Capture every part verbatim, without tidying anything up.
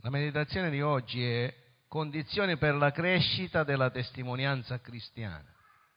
La meditazione di oggi è condizioni per la crescita della testimonianza cristiana.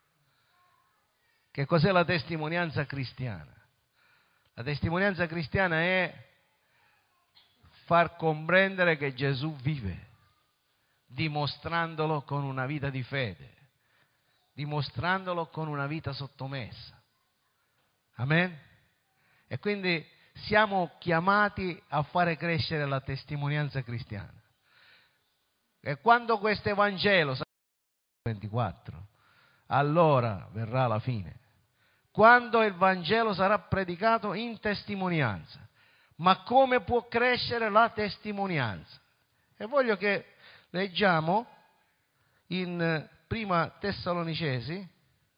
Che cos'è la testimonianza cristiana? La testimonianza cristiana è far comprendere che Gesù vive, dimostrandolo con una vita di fede, dimostrandolo con una vita sottomessa. Amen? E quindi siamo chiamati a fare crescere la testimonianza cristiana. E quando questo Evangelo sarà ventiquattro, allora verrà la fine. Quando il Vangelo sarà predicato in testimonianza. Ma come può crescere la testimonianza? E voglio che leggiamo in Prima Tessalonicesi,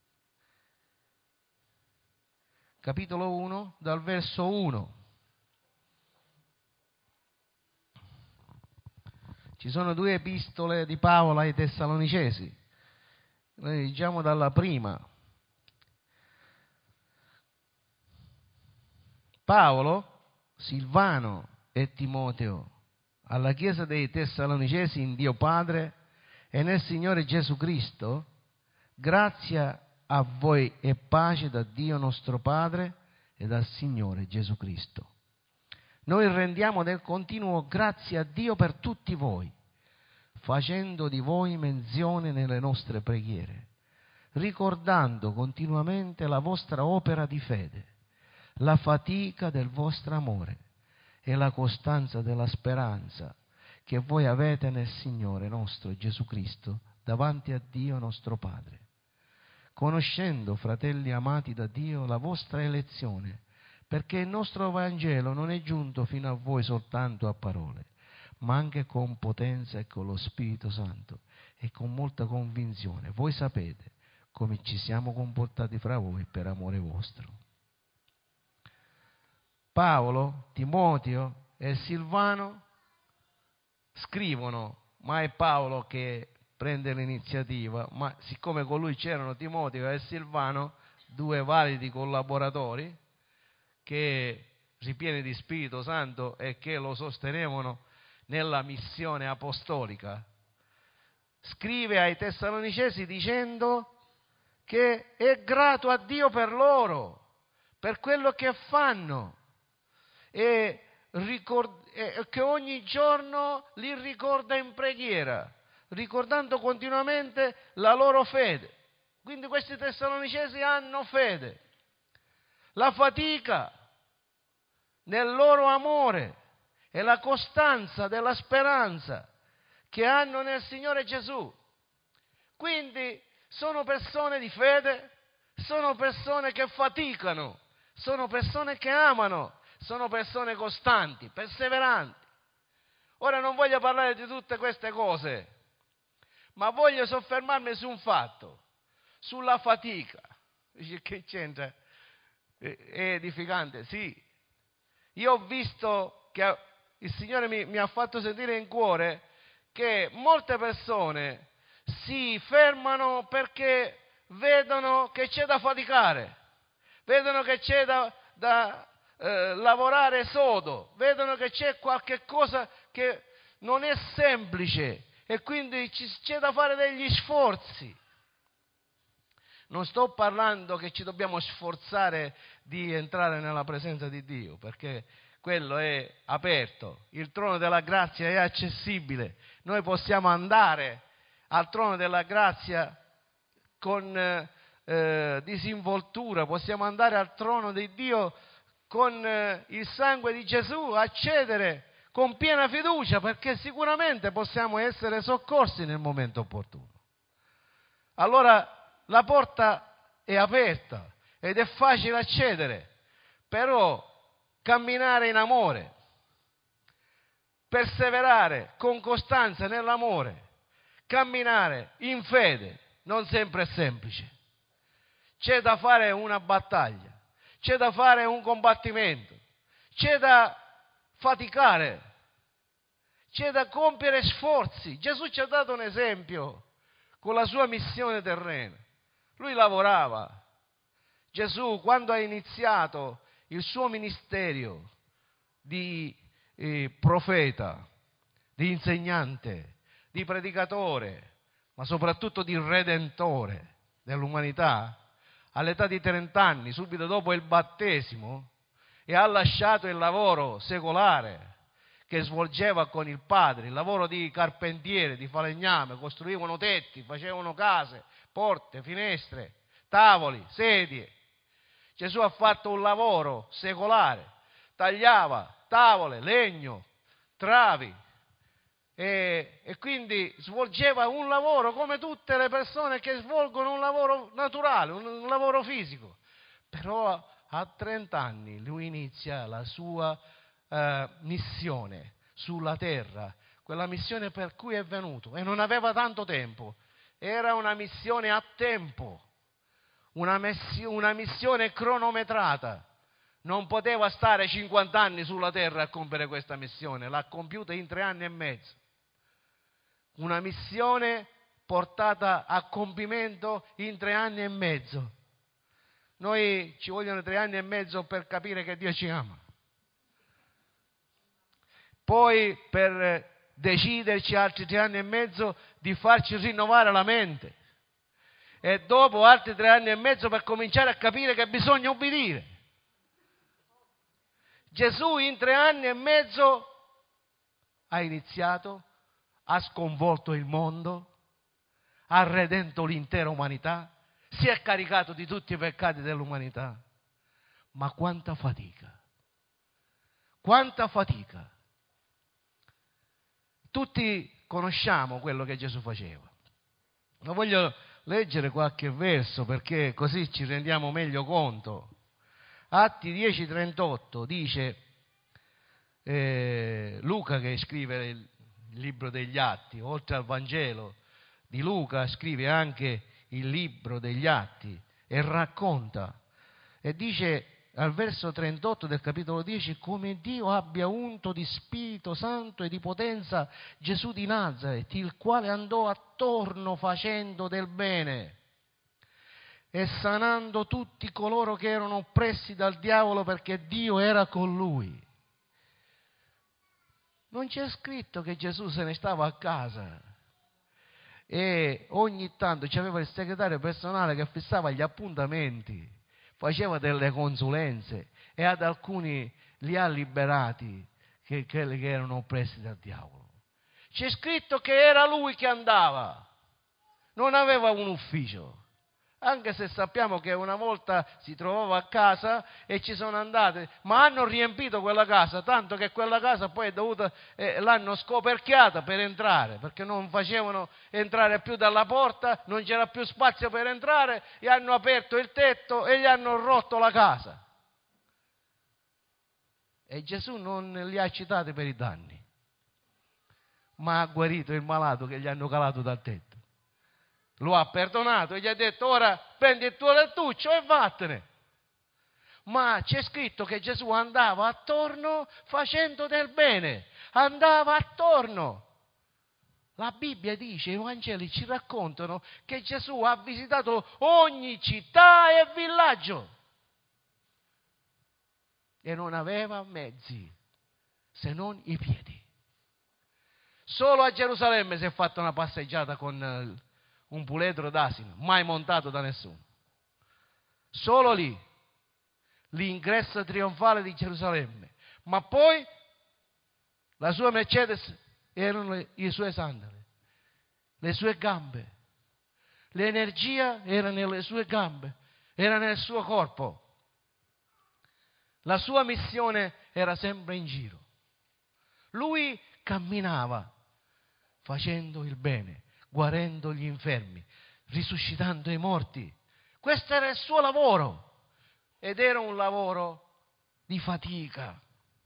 capitolo uno, dal verso uno. Ci sono due epistole di Paolo ai Tessalonicesi. Noi leggiamo dalla prima. Paolo, Silvano e Timoteo, alla Chiesa dei Tessalonicesi in Dio Padre e nel Signore Gesù Cristo, grazia a voi e pace da Dio nostro Padre e dal Signore Gesù Cristo. Noi rendiamo del continuo grazie a Dio per tutti voi, facendo di voi menzione nelle nostre preghiere, ricordando continuamente la vostra opera di fede, la fatica del vostro amore e la costanza della speranza che voi avete nel Signore nostro Gesù Cristo davanti a Dio nostro Padre. Conoscendo, fratelli amati da Dio, la vostra elezione, perché il nostro Vangelo non è giunto fino a voi soltanto a parole, ma anche con potenza e con lo Spirito Santo e con molta convinzione. Voi sapete come ci siamo comportati fra voi per amore vostro. Paolo, Timoteo e Silvano scrivono, ma è Paolo che prende l'iniziativa, ma siccome con lui c'erano Timoteo e Silvano, due validi collaboratori che ripieni di Spirito Santo e che lo sostenevano nella missione apostolica, scrive ai Tessalonicesi dicendo che è grato a Dio per loro, per quello che fanno, e, ricord- e che ogni giorno li ricorda in preghiera, ricordando continuamente la loro fede. Quindi questi Tessalonicesi hanno fede, la fatica nel loro amore e la costanza della speranza che hanno nel Signore Gesù. Quindi sono persone di fede, sono persone che faticano, sono persone che amano, sono persone costanti, perseveranti. Ora non voglio parlare di tutte queste cose, ma voglio soffermarmi su un fatto, sulla fatica. Dice, che c'entra? È edificante? Sì. Io ho visto che il Signore mi, mi ha fatto sentire in cuore che molte persone si fermano perché vedono che c'è da faticare, vedono che c'è da, da eh, lavorare sodo, vedono che c'è qualche cosa che non è semplice e quindi ci, c'è da fare degli sforzi. Non sto parlando che ci dobbiamo sforzare di entrare nella presenza di Dio, perché quello è aperto, il trono della grazia è accessibile, noi possiamo andare al trono della grazia con eh, disinvoltura, possiamo andare al trono di Dio con eh, il sangue di Gesù, accedere con piena fiducia, perché sicuramente possiamo essere soccorsi nel momento opportuno. Allora la porta è aperta ed è facile accedere, però camminare in amore, perseverare con costanza nell'amore, camminare in fede non sempre è semplice. C'è da fare una battaglia, c'è da fare un combattimento, c'è da faticare, c'è da compiere sforzi. Gesù ci ha dato un esempio con la sua missione terrena. Lui lavorava. Gesù, quando ha iniziato il suo ministero di eh, profeta, di insegnante, di predicatore, ma soprattutto di redentore dell'umanità, all'età di trenta anni, subito dopo il battesimo, e ha lasciato il lavoro secolare che svolgeva con il padre, il lavoro di carpentiere, di falegname, costruivano tetti, facevano case, porte, finestre, tavoli, sedie. Gesù ha fatto un lavoro secolare, tagliava tavole, legno, travi e, e quindi svolgeva un lavoro come tutte le persone che svolgono un lavoro naturale, un, un lavoro fisico. Però a trenta anni lui inizia la sua eh, missione sulla terra, quella missione per cui è venuto, e non aveva tanto tempo, era una missione a tempo, una, messi- una missione cronometrata. Non poteva stare cinquanta anni sulla terra a compiere questa missione, l'ha compiuta in tre anni e mezzo. Una missione portata a compimento in tre anni e mezzo. Noi ci vogliono tre anni e mezzo per capire che Dio ci ama. Poi per deciderci altri tre anni e mezzo di farci rinnovare la mente. E dopo altri tre anni e mezzo per cominciare a capire che bisogna obbedire. Gesù in tre anni e mezzo ha iniziato, ha sconvolto il mondo, ha redento l'intera umanità, si è caricato di tutti i peccati dell'umanità. Ma quanta fatica, quanta fatica. Tutti conosciamo quello che Gesù faceva. Ma voglio leggere qualche verso perché così ci rendiamo meglio conto. Atti dieci trentotto dice, eh, Luca che scrive il libro degli Atti, oltre al Vangelo di Luca scrive anche il libro degli Atti e racconta e dice al verso trentotto del capitolo dieci come Dio abbia unto di Spirito Santo e di potenza Gesù di Nazaret, il quale andò attorno facendo del bene e sanando tutti coloro che erano oppressi dal diavolo, perché Dio era con lui. Non c'è scritto che Gesù se ne stava a casa e ogni tanto c'aveva il segretario personale che fissava gli appuntamenti, faceva delle consulenze e ad alcuni li ha liberati, che, quelli che erano oppressi dal diavolo. C'è scritto che era lui che andava, non aveva un ufficio. Anche se sappiamo che una volta si trovava a casa e ci sono andate, ma hanno riempito quella casa, tanto che quella casa poi è dovuta, eh, l'hanno scoperchiata per entrare, perché non facevano entrare più dalla porta, non c'era più spazio per entrare, e hanno aperto il tetto e gli hanno rotto la casa. E Gesù non li ha citati per i danni, ma ha guarito il malato che gli hanno calato dal tetto. Lo ha perdonato e gli ha detto ora prendi il tuo lettuccio e vattene. Ma c'è scritto che Gesù andava attorno facendo del bene, andava attorno. La Bibbia dice, i Vangeli ci raccontano che Gesù ha visitato ogni città e villaggio e non aveva mezzi se non i piedi. Solo a Gerusalemme si è fatta una passeggiata con un puledro d'asino, mai montato da nessuno. Solo lì, l'ingresso trionfale di Gerusalemme. Ma poi la sua Mercedes erano le, i suoi sandali, le sue gambe. L'energia era nelle sue gambe, era nel suo corpo. La sua missione era sempre in giro. Lui camminava facendo il bene, guarendo gli infermi, risuscitando i morti. Questo era il suo lavoro ed era un lavoro di fatica.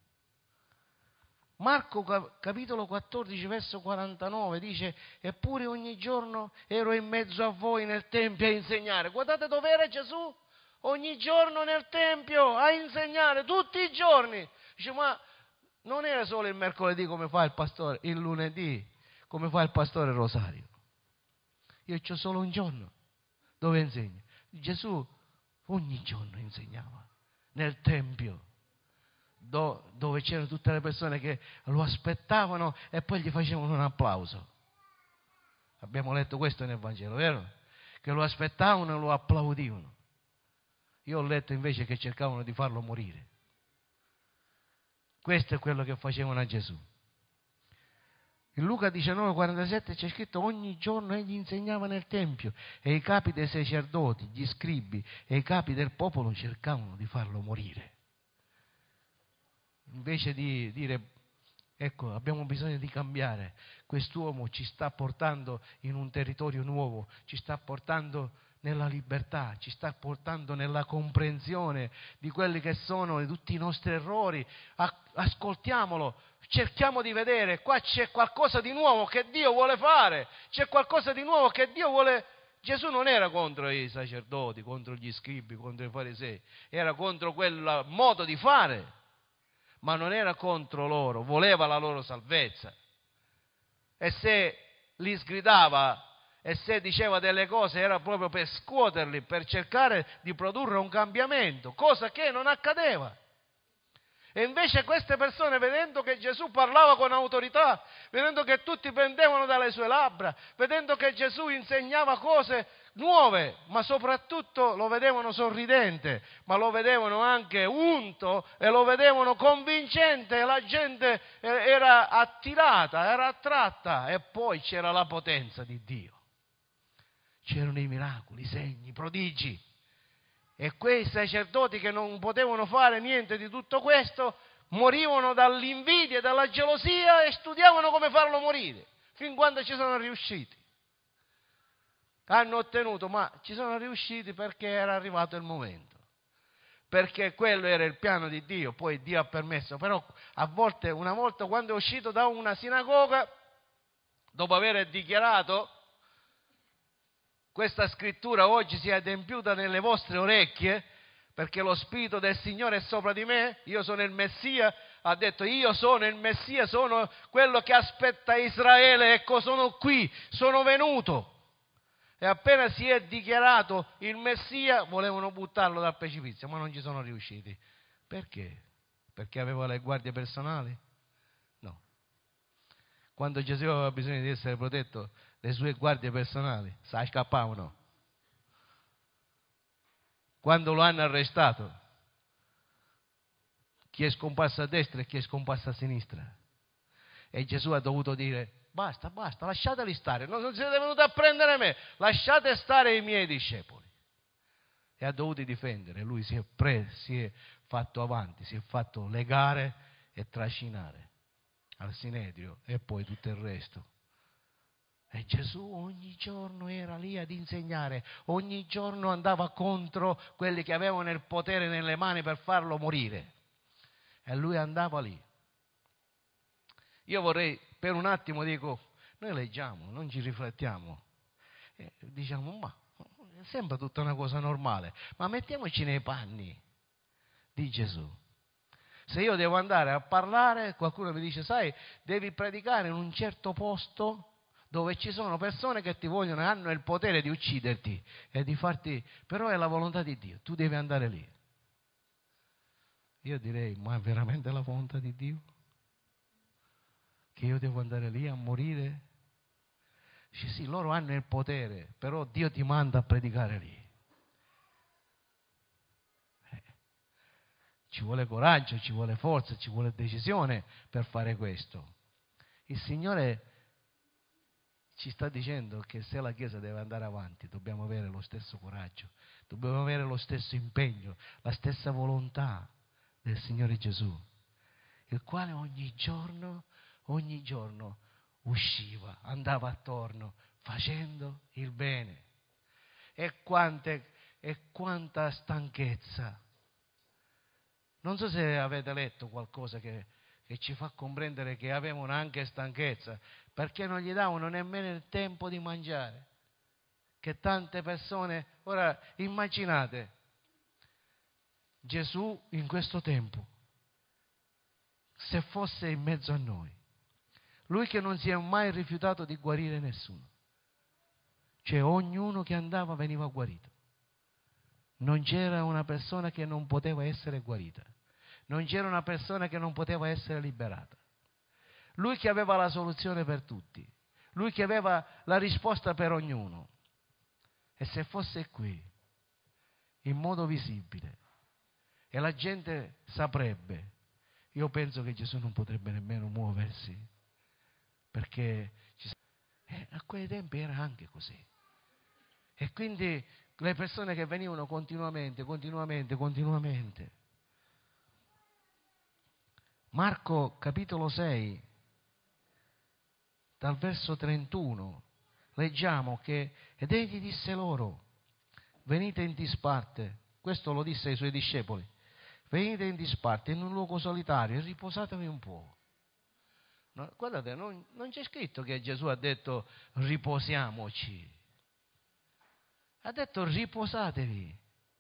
Marco capitolo quattordici verso quarantanove dice eppure ogni giorno ero in mezzo a voi nel tempio a insegnare. Guardate dove era Gesù? Ogni giorno nel tempio a insegnare, tutti i giorni. Dice ma non era solo il mercoledì come fa il pastore, il lunedì come fa il pastore Rosario. Io c'ho solo un giorno dove insegno. Gesù ogni giorno insegnava nel tempio, do, dove c'erano tutte le persone che lo aspettavano e poi gli facevano un applauso. Abbiamo letto questo nel Vangelo, vero? Che lo aspettavano e lo applaudivano. Io ho letto invece che cercavano di farlo morire. Questo è quello che facevano a Gesù. In Luca diciannove quarantasette c'è scritto: ogni giorno egli insegnava nel Tempio e i capi dei sacerdoti, gli scribi e i capi del popolo cercavano di farlo morire. Invece di dire, ecco, abbiamo bisogno di cambiare, quest'uomo ci sta portando in un territorio nuovo, ci sta portando nella libertà, ci sta portando nella comprensione di quelli che sono tutti i nostri errori. Ascoltiamolo, cerchiamo di vedere, qua c'è qualcosa di nuovo che Dio vuole fare, c'è qualcosa di nuovo che Dio vuole. Gesù non era contro i sacerdoti, contro gli scribi, contro i farisei, era contro quel modo di fare, ma non era contro loro, voleva la loro salvezza. E se li sgridava e se diceva delle cose era proprio per scuoterli, per cercare di produrre un cambiamento, cosa che non accadeva. E invece queste persone, vedendo che Gesù parlava con autorità, vedendo che tutti pendevano dalle sue labbra, vedendo che Gesù insegnava cose nuove, ma soprattutto lo vedevano sorridente, ma lo vedevano anche unto e lo vedevano convincente, e la gente era attirata, era attratta, e poi c'era la potenza di Dio. C'erano i miracoli, i segni, i prodigi. E quei sacerdoti che non potevano fare niente di tutto questo morivano dall'invidia e dalla gelosia e studiavano come farlo morire, fin quando ci sono riusciti. Hanno ottenuto, ma ci sono riusciti perché era arrivato il momento, perché quello era il piano di Dio, poi Dio ha permesso. Però a volte, una volta quando è uscito da una sinagoga, dopo aver dichiarato: questa scrittura oggi si è adempiuta nelle vostre orecchie, perché lo Spirito del Signore è sopra di me, io sono il Messia, ha detto: io sono il Messia, sono quello che aspetta Israele, ecco sono qui, sono venuto. E appena si è dichiarato il Messia, volevano buttarlo dal precipizio, ma non ci sono riusciti. Perché? Perché aveva le guardie personali? No. Quando Gesù aveva bisogno di essere protetto, le sue guardie personali sa scappavano. Quando lo hanno arrestato, chi è scomparso a destra e chi è scomparso a sinistra. E Gesù ha dovuto dire: basta, basta, lasciateli stare, non siete venuti a prendere me, lasciate stare i miei discepoli. E ha dovuto difendere. Lui si è, pre, si è fatto avanti, si è fatto legare e trascinare al Sinedrio e poi tutto il resto. E Gesù ogni giorno era lì ad insegnare, ogni giorno andava contro quelli che avevano il potere nelle mani per farlo morire. E lui andava lì. Io vorrei, per un attimo dico, noi leggiamo, non ci riflettiamo, e diciamo: ma sembra tutta una cosa normale, ma mettiamoci nei panni di Gesù. Se io devo andare a parlare, qualcuno mi dice: sai, devi predicare in un certo posto dove ci sono persone che ti vogliono e hanno il potere di ucciderti e di farti, però è la volontà di Dio, tu devi andare lì. Io direi: ma è veramente la volontà di Dio? Che io devo andare lì a morire? Dice: sì, loro hanno il potere, però Dio ti manda a predicare lì. Eh, ci vuole coraggio, ci vuole forza, ci vuole decisione per fare questo. Il Signore ci sta dicendo che se la Chiesa deve andare avanti, dobbiamo avere lo stesso coraggio, dobbiamo avere lo stesso impegno, la stessa volontà del Signore Gesù, il quale ogni giorno, ogni giorno usciva, andava attorno facendo il bene. E, quante, e quanta stanchezza. Non so se avete letto qualcosa che, che ci fa comprendere che avevano anche stanchezza, perché non gli davano nemmeno il tempo di mangiare. Che tante persone, ora immaginate Gesù in questo tempo, se fosse in mezzo a noi, lui che non si è mai rifiutato di guarire nessuno, cioè ognuno che andava veniva guarito, non c'era una persona che non poteva essere guarita. Non c'era una persona che non poteva essere liberata. Lui che aveva la soluzione per tutti. Lui che aveva la risposta per ognuno. E se fosse qui, in modo visibile, e la gente saprebbe, io penso che Gesù non potrebbe nemmeno muoversi, perché ci... eh, a quei tempi era anche così. E quindi le persone che venivano continuamente, continuamente, continuamente. Marco capitolo sei, dal verso trentuno, leggiamo che, ed egli disse loro, venite in disparte, questo lo disse ai suoi discepoli, venite in disparte in un luogo solitario e riposatevi un po'. No, guardate, non, non c'è scritto che Gesù ha detto riposiamoci, ha detto riposatevi.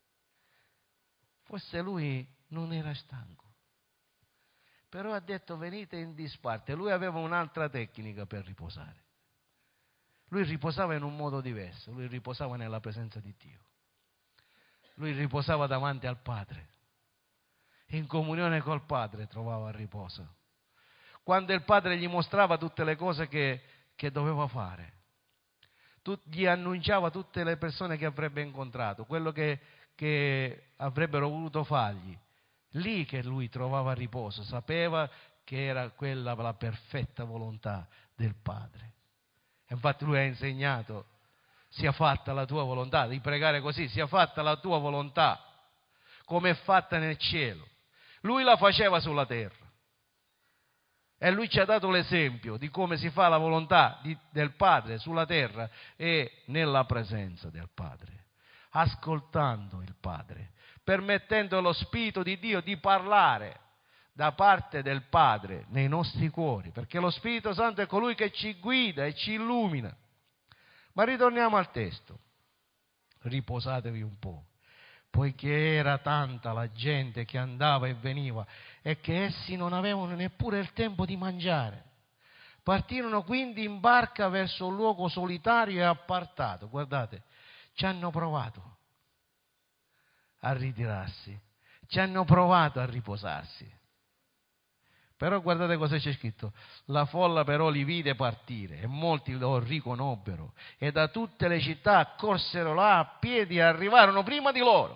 Forse lui non era stanco, però ha detto venite in disparte. Lui aveva un'altra tecnica per riposare. Lui riposava in un modo diverso, lui riposava nella presenza di Dio. Lui riposava davanti al Padre. In comunione col Padre trovava riposo. Quando il Padre gli mostrava tutte le cose che, che doveva fare, gli annunciava tutte le persone che avrebbe incontrato, quello che, che avrebbero voluto fargli, lì che lui trovava riposo, sapeva che era quella la perfetta volontà del Padre. Infatti lui ha insegnato, sia fatta la tua volontà, di pregare così, sia fatta la tua volontà, come è fatta nel cielo. Lui la faceva sulla terra. E lui ci ha dato l'esempio di come si fa la volontà di, del Padre sulla terra e nella presenza del Padre, ascoltando il Padre, permettendo allo Spirito di Dio di parlare da parte del Padre nei nostri cuori, perché lo Spirito Santo è colui che ci guida e ci illumina. Ma ritorniamo al testo. Riposatevi un po', poiché era tanta la gente che andava e veniva e che essi non avevano neppure il tempo di mangiare. Partirono quindi in barca verso un luogo solitario e appartato. Guardate, ci hanno provato a ritirarsi, ci hanno provato a riposarsi. Però guardate cosa c'è scritto. La folla però li vide partire e molti lo riconobbero e da tutte le città corsero là a piedi e arrivarono prima di loro.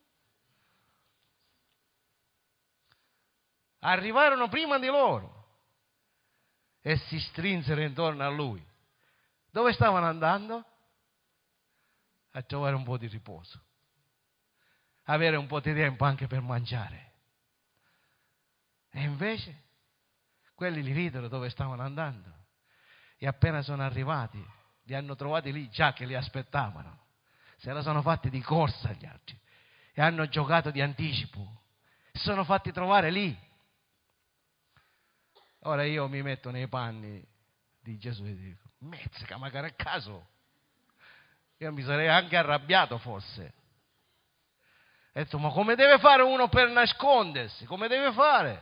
Arrivarono prima di loro e si strinsero intorno a lui. Dove stavano andando? A trovare un po' di riposo, avere un po' di tempo anche per mangiare. E invece quelli li videro dove stavano andando e appena sono arrivati li hanno trovati lì già che li aspettavano. Se la sono fatti di corsa gli altri e hanno giocato di anticipo, si sono fatti trovare lì. Ora io mi metto nei panni di Gesù e dico, mezzica, magari a caso. Io mi sarei anche arrabbiato forse. Ho detto, ma come deve fare uno per nascondersi? Come deve fare?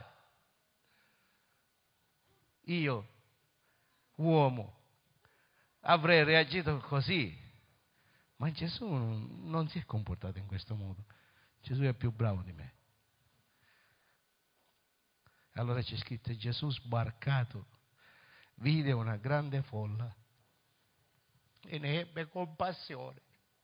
Io, uomo, avrei reagito così. Ma Gesù non, non si è comportato in questo modo. Gesù è più bravo di me. Allora c'è scritto, Gesù sbarcato vide una grande folla e ne ebbe compassione.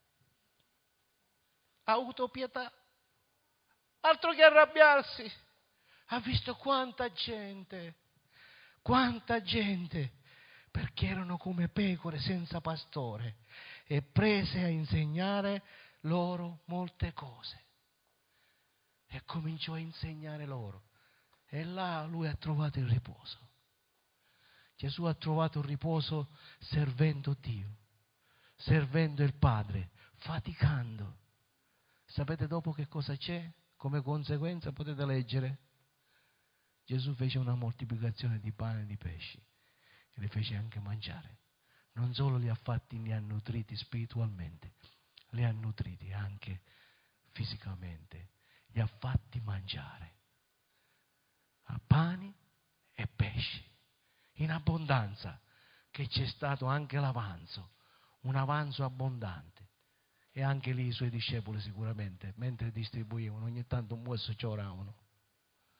Ha avuto pietà, altro che arrabbiarsi. Ha visto quanta gente, quanta gente, perché erano come pecore senza pastore e prese a insegnare loro molte cose. E cominciò a insegnare loro. E là lui ha trovato il riposo. Gesù ha trovato il riposo servendo Dio, servendo il Padre, faticando. Sapete dopo che cosa c'è? Come conseguenza potete leggere. Gesù fece una moltiplicazione di pane e di pesci e li fece anche mangiare. Non solo li ha fatti, li ha nutriti spiritualmente, li ha nutriti anche fisicamente, li ha fatti mangiare a pani e pesci in abbondanza, che c'è stato anche l'avanzo, un avanzo abbondante. E anche lì i suoi discepoli sicuramente, mentre distribuivano, ogni tanto un musso ci oravano.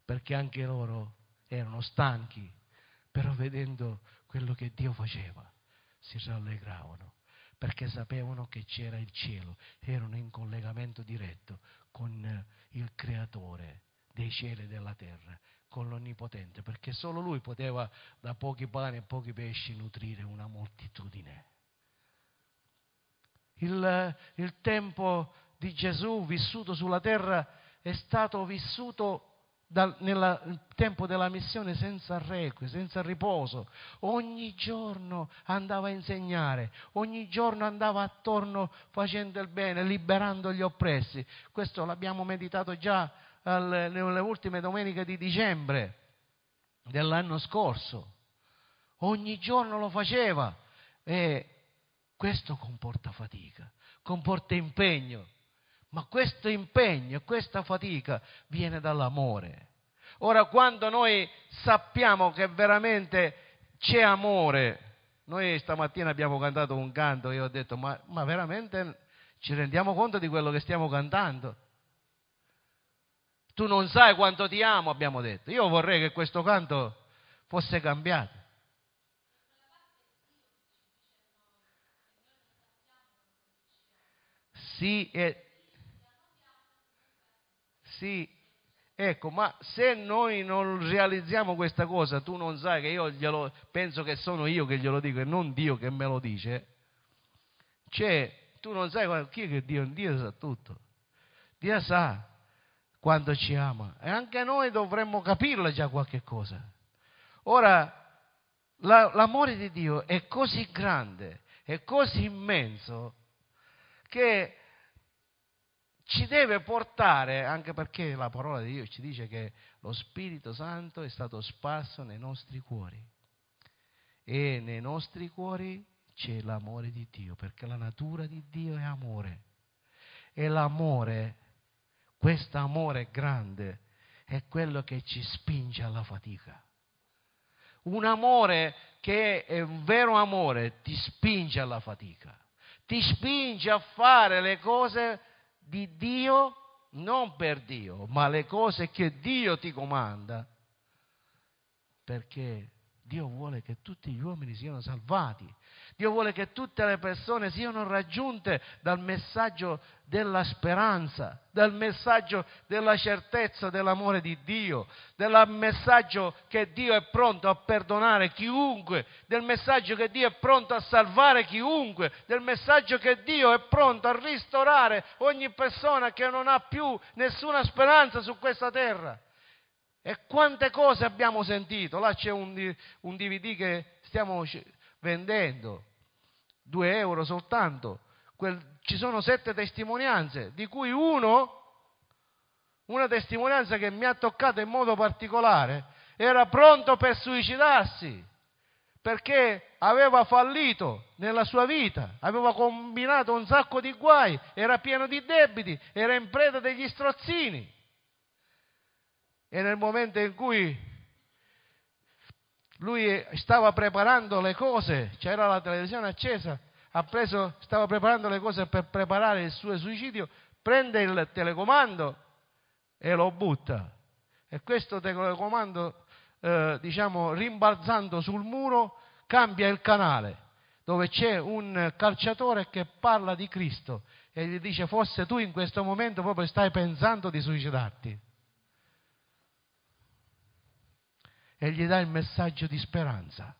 perché anche loro erano stanchi, però vedendo quello che Dio faceva si rallegravano, perché sapevano che c'era il cielo, erano in collegamento diretto con il creatore dei cieli e della terra, con l'Onnipotente, perché solo Lui poteva da pochi pani e pochi pesci nutrire una moltitudine. Il, il tempo di Gesù vissuto sulla terra è stato vissuto dal, nel tempo della missione senza requie, senza riposo. Ogni giorno andava a insegnare, ogni giorno andava attorno facendo il bene, liberando gli oppressi. Questo l'abbiamo meditato già alle, nelle ultime domeniche di dicembre dell'anno scorso. Ogni giorno lo faceva e questo comporta fatica, comporta impegno, ma questo impegno e questa fatica viene dall'amore. Ora, quando noi sappiamo che veramente c'è amore, noi stamattina abbiamo cantato un canto e io ho detto, ma, ma veramente ci rendiamo conto di quello che stiamo cantando? Tu non sai quanto ti amo, abbiamo detto. Io vorrei che questo canto fosse cambiato. Sì, eh, sì, ecco, ma se noi non realizziamo questa cosa, tu non sai che io glielo, penso che sono io che glielo dico e non Dio che me lo dice, cioè, tu non sai chi è che Dio, Dio sa tutto, Dio sa quanto ci ama e anche noi dovremmo capirla già qualche cosa. Ora, la, l'amore di Dio è così grande, è così immenso che ci deve portare, anche perché la parola di Dio ci dice che lo Spirito Santo è stato sparso nei nostri cuori e nei nostri cuori c'è l'amore di Dio, perché la natura di Dio è amore e l'amore, questo amore grande è quello che ci spinge alla fatica. Un amore che è un vero amore ti spinge alla fatica, ti spinge a fare le cose di Dio, non per Dio, ma le cose che Dio ti comanda, perché Dio vuole che tutti gli uomini siano salvati. Dio vuole che tutte le persone siano raggiunte dal messaggio della speranza, dal messaggio della certezza dell'amore di Dio, del messaggio che Dio è pronto a perdonare chiunque, del messaggio che Dio è pronto a salvare chiunque, del messaggio che Dio è pronto a ristorare ogni persona che non ha più nessuna speranza su questa terra. E quante cose abbiamo sentito? Là c'è un, un D V D che stiamo vendendo, due euro soltanto. Quel, ci sono sette testimonianze, di cui uno, una testimonianza che mi ha toccato in modo particolare, era pronto per suicidarsi, perché aveva fallito nella sua vita, aveva combinato un sacco di guai, era pieno di debiti, era in preda degli strozzini. E nel momento in cui lui stava preparando le cose, c'era la televisione accesa, ha preso, stava preparando le cose per preparare il suo suicidio, prende il telecomando e lo butta. E questo telecomando, eh, diciamo, rimbalzando sul muro, cambia il canale, dove c'è un calciatore che parla di Cristo e gli dice: forse tu in questo momento proprio stai pensando di suicidarti. E gli dà il messaggio di speranza.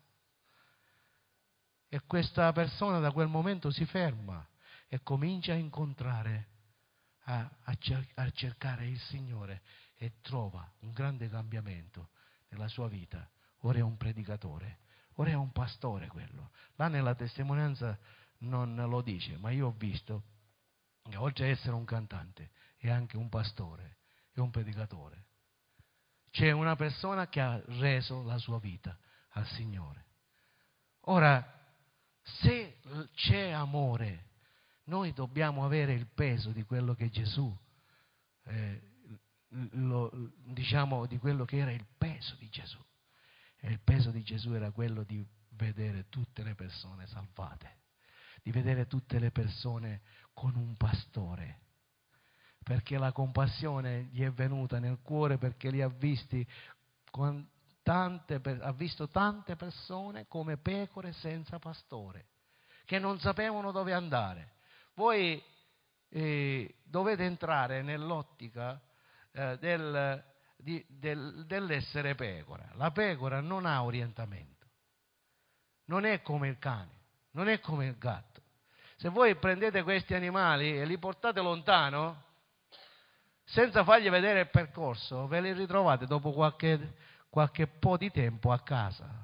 E questa persona da quel momento si ferma e comincia a incontrare, a, a, cer- a cercare il Signore e trova un grande cambiamento nella sua vita. Ora è un predicatore, ora è un pastore quello. Là nella testimonianza non lo dice, ma io ho visto che oltre ad essere un cantante è anche un pastore, è un predicatore. C'è una persona che ha reso la sua vita al Signore. Ora, se c'è amore, noi dobbiamo avere il peso di quello che Gesù, eh, lo, diciamo, di quello che era il peso di Gesù. E il peso di Gesù era quello di vedere tutte le persone salvate, di vedere tutte le persone con un pastore. perché la compassione gli è venuta nel cuore, perché li ha visti con tante, ha visto tante persone come pecore senza pastore, che non sapevano dove andare. Voi eh, dovete entrare nell'ottica eh, del, di, del, dell'essere pecora. La pecora non ha orientamento, non è come il cane, non è come il gatto. Se voi prendete questi animali e li portate lontano, senza fargli vedere il percorso, ve li ritrovate dopo qualche, qualche po' di tempo a casa.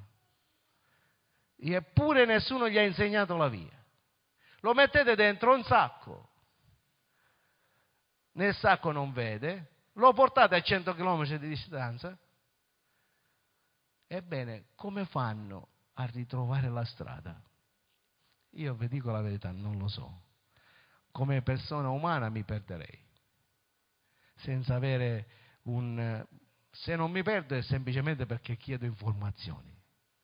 Eppure nessuno gli ha insegnato la via. Lo mettete dentro un sacco, nel sacco non vede, lo portate a cento chilometri di distanza. Ebbene, come fanno a ritrovare la strada? Io vi dico la verità, non lo so. Come persona umana mi perderei, senza avere un... Se non mi perdo è semplicemente perché chiedo informazioni.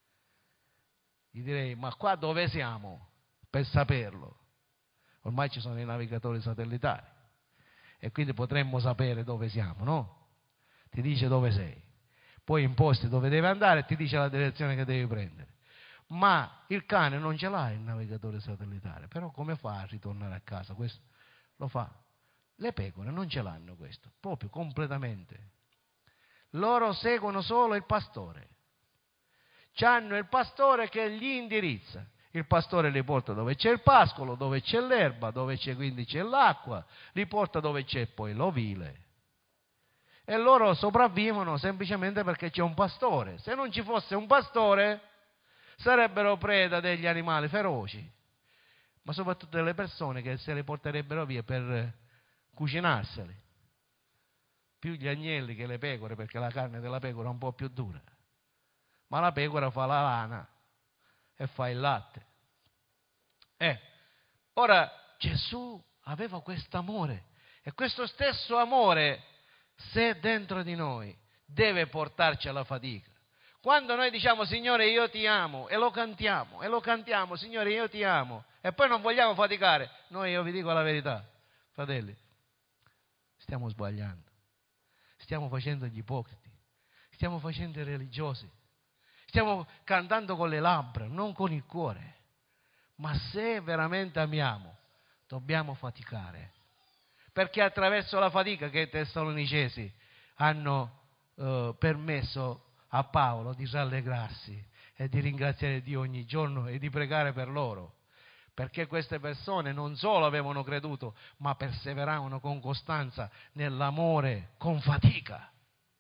Gli direi, ma qua dove siamo? Per saperlo. Ormai ci sono i navigatori satellitari e quindi potremmo sapere dove siamo, no? Ti dice dove sei, poi imposti dove devi andare e ti dice la direzione che devi prendere. Ma il cane non ce l'ha il navigatore satellitare, però come fa a ritornare a casa? Questo lo fa. Le pecore non ce l'hanno questo, proprio completamente. Loro seguono solo il pastore. C'hanno il pastore che gli indirizza. Il pastore li porta dove c'è il pascolo, dove c'è l'erba, dove c'è quindi c'è l'acqua, li porta dove c'è poi l'ovile. E loro sopravvivono semplicemente perché c'è un pastore. Se non ci fosse un pastore, sarebbero preda degli animali feroci, ma soprattutto delle persone che se le porterebbero via per cucinarseli. Più gli agnelli che le pecore, perché la carne della pecora è un po' più dura. Ma la pecora fa la lana e fa il latte. Eh, ora Gesù aveva questo amore e questo stesso amore, se è dentro di noi, deve portarci alla fatica. Quando noi diciamo Signore io ti amo e lo cantiamo e lo cantiamo Signore io ti amo e poi non vogliamo faticare, noi io vi dico la verità, fratelli, stiamo sbagliando, stiamo facendo gli ipocriti, stiamo facendo i religiosi. Stiamo cantando con le labbra, non con il cuore. Ma se veramente amiamo, dobbiamo faticare. Perché attraverso la fatica che i Tessalonicesi hanno eh, permesso a Paolo di rallegrarsi e di ringraziare Dio ogni giorno e di pregare per loro. Perché queste persone non solo avevano creduto, ma perseveravano con costanza nell'amore, con fatica.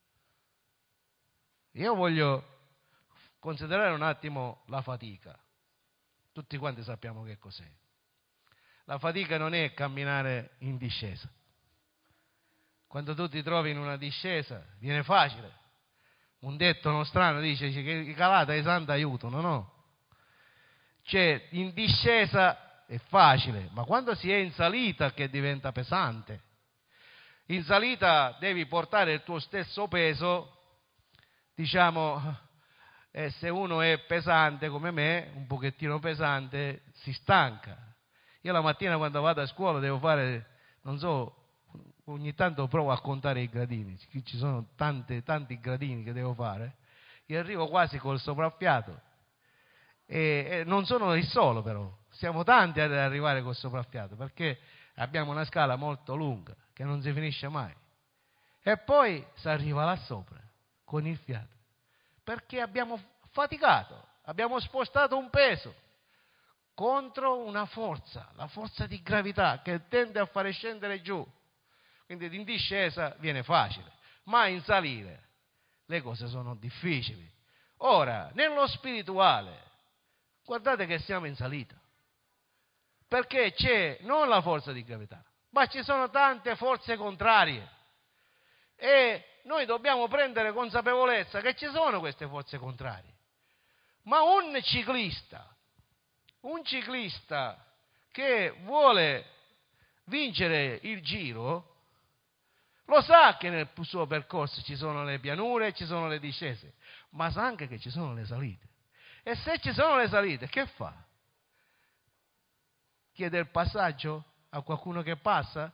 Io voglio considerare un attimo la fatica. Tutti quanti sappiamo che cos'è. La fatica non è camminare in discesa. Quando tu ti trovi in una discesa viene facile. Un detto nostrano dice che i calati ai santi aiutano, no? Cioè in discesa è facile, ma quando si è in salita che diventa pesante. In salita devi portare il tuo stesso peso, diciamo. E se uno è pesante come me, un pochettino pesante, si stanca. Io la mattina quando vado a scuola devo fare, non so, ogni tanto provo a contare i gradini, ci sono tante, tanti gradini che devo fare, io arrivo quasi col sopraffiato. E, e non sono il solo però, siamo tanti ad arrivare col sopraffiato, perché abbiamo una scala molto lunga, che non si finisce mai. E poi si arriva là sopra, con il fiato. Perché abbiamo faticato, abbiamo spostato un peso contro una forza, la forza di gravità che tende a fare scendere giù. Quindi in discesa viene facile, ma in salire le cose sono difficili. Ora, nello spirituale, guardate che siamo in salita, perché c'è non la forza di gravità, ma ci sono tante forze contrarie. E noi dobbiamo prendere consapevolezza che ci sono queste forze contrarie. Ma un ciclista, un ciclista che vuole vincere il giro, lo sa che nel suo percorso ci sono le pianure, ci sono le discese, ma sa anche che ci sono le salite. E se ci sono le salite, che fa? Chiede il passaggio a qualcuno che passa?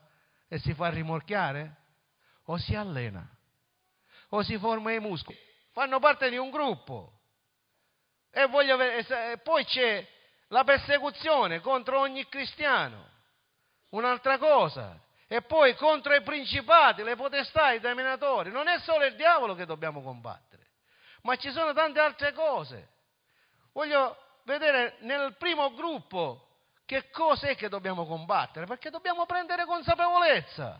e si fa rimorchiare? O si allena? O si forma i muscoli? Fanno parte di un gruppo. E, voglio, e poi c'è la persecuzione contro ogni cristiano, un'altra cosa. E poi contro i principati, le potestà, i dominatori. Non è solo il diavolo che dobbiamo combattere, ma ci sono tante altre cose. Voglio vedere nel primo gruppo che cosa è che dobbiamo combattere, perché dobbiamo prendere consapevolezza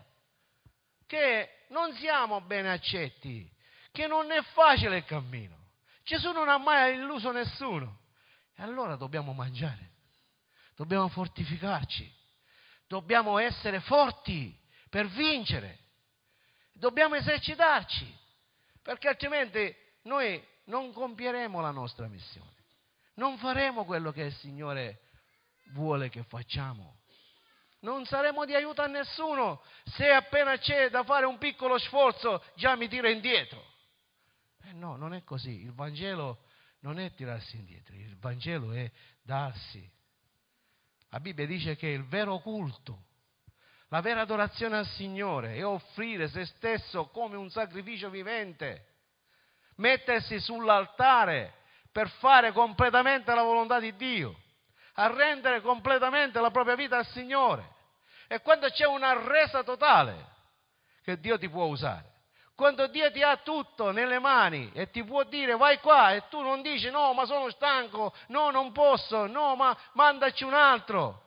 che non siamo ben accetti, che non è facile il cammino. Gesù non ha mai illuso nessuno. E allora dobbiamo mangiare, dobbiamo fortificarci, dobbiamo essere forti per vincere, dobbiamo esercitarci, perché altrimenti noi non compieremo la nostra missione, non faremo quello che il Signore vuole che facciamo. Non saremo di aiuto a nessuno se appena c'è da fare un piccolo sforzo già mi tiro indietro. Eh no, non è così. Il Vangelo non è tirarsi indietro, il Vangelo è darsi. La Bibbia dice che il vero culto, la vera adorazione al Signore è offrire se stesso come un sacrificio vivente, mettersi sull'altare per fare completamente la volontà di Dio, arrendere completamente la propria vita al Signore. E quando c'è una resa totale che Dio ti può usare, quando Dio ti ha tutto nelle mani e ti può dire vai qua e tu non dici no ma sono stanco, no non posso, no ma mandaci un altro,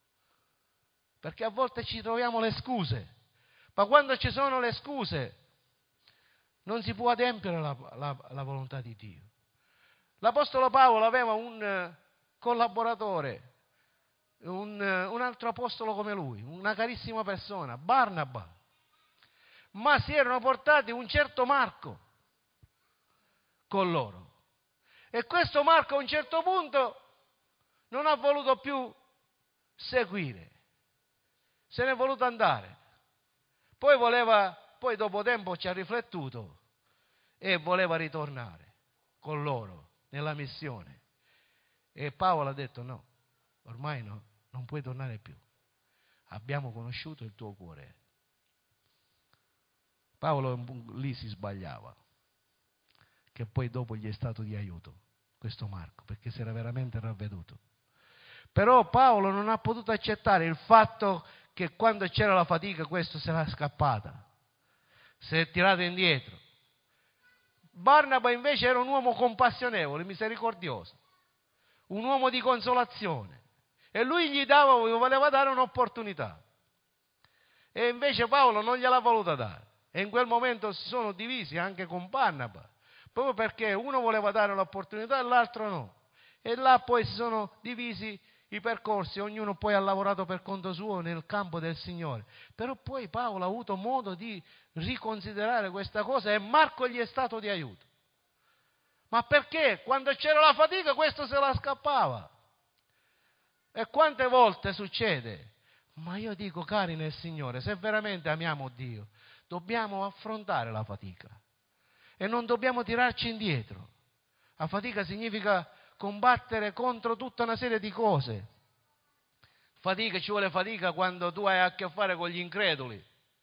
perché a volte ci troviamo le scuse, ma quando ci sono le scuse non si può adempiere la, la, la volontà di Dio. L'Apostolo Paolo aveva un collaboratore, un, un altro apostolo come lui, una carissima persona, Barnaba, ma si erano portati un certo Marco con loro e questo Marco a un certo punto non ha voluto più seguire, se ne è voluto andare, poi voleva, poi dopo tempo ci ha riflettuto e voleva ritornare con loro nella missione, e Paolo ha detto no, ormai no, non puoi tornare più, abbiamo conosciuto il tuo cuore. Paolo lì si sbagliava, che poi dopo gli è stato di aiuto questo Marco, perché si era veramente ravveduto. Però Paolo non ha potuto accettare il fatto che quando c'era la fatica questo se l'ha scappata, si è tirato indietro. Barnaba invece era un uomo compassionevole, misericordioso, un uomo di consolazione, e lui gli dava, voleva dare un'opportunità, e invece Paolo non gliel'ha voluta dare. E in quel momento si sono divisi anche con Barnaba, proprio perché uno voleva dare l'opportunità e l'altro no. E là poi si sono divisi i percorsi, ognuno poi ha lavorato per conto suo nel campo del Signore. Però poi Paolo ha avuto modo di riconsiderare questa cosa e Marco gli è stato di aiuto. Ma perché? Quando c'era la fatica questo se la scappava. E quante volte succede? Ma io dico, cari nel Signore, se veramente amiamo Dio, dobbiamo affrontare la fatica e non dobbiamo tirarci indietro. La fatica significa combattere contro tutta una serie di cose. Fatica, ci vuole fatica quando tu hai a che fare con gli increduli.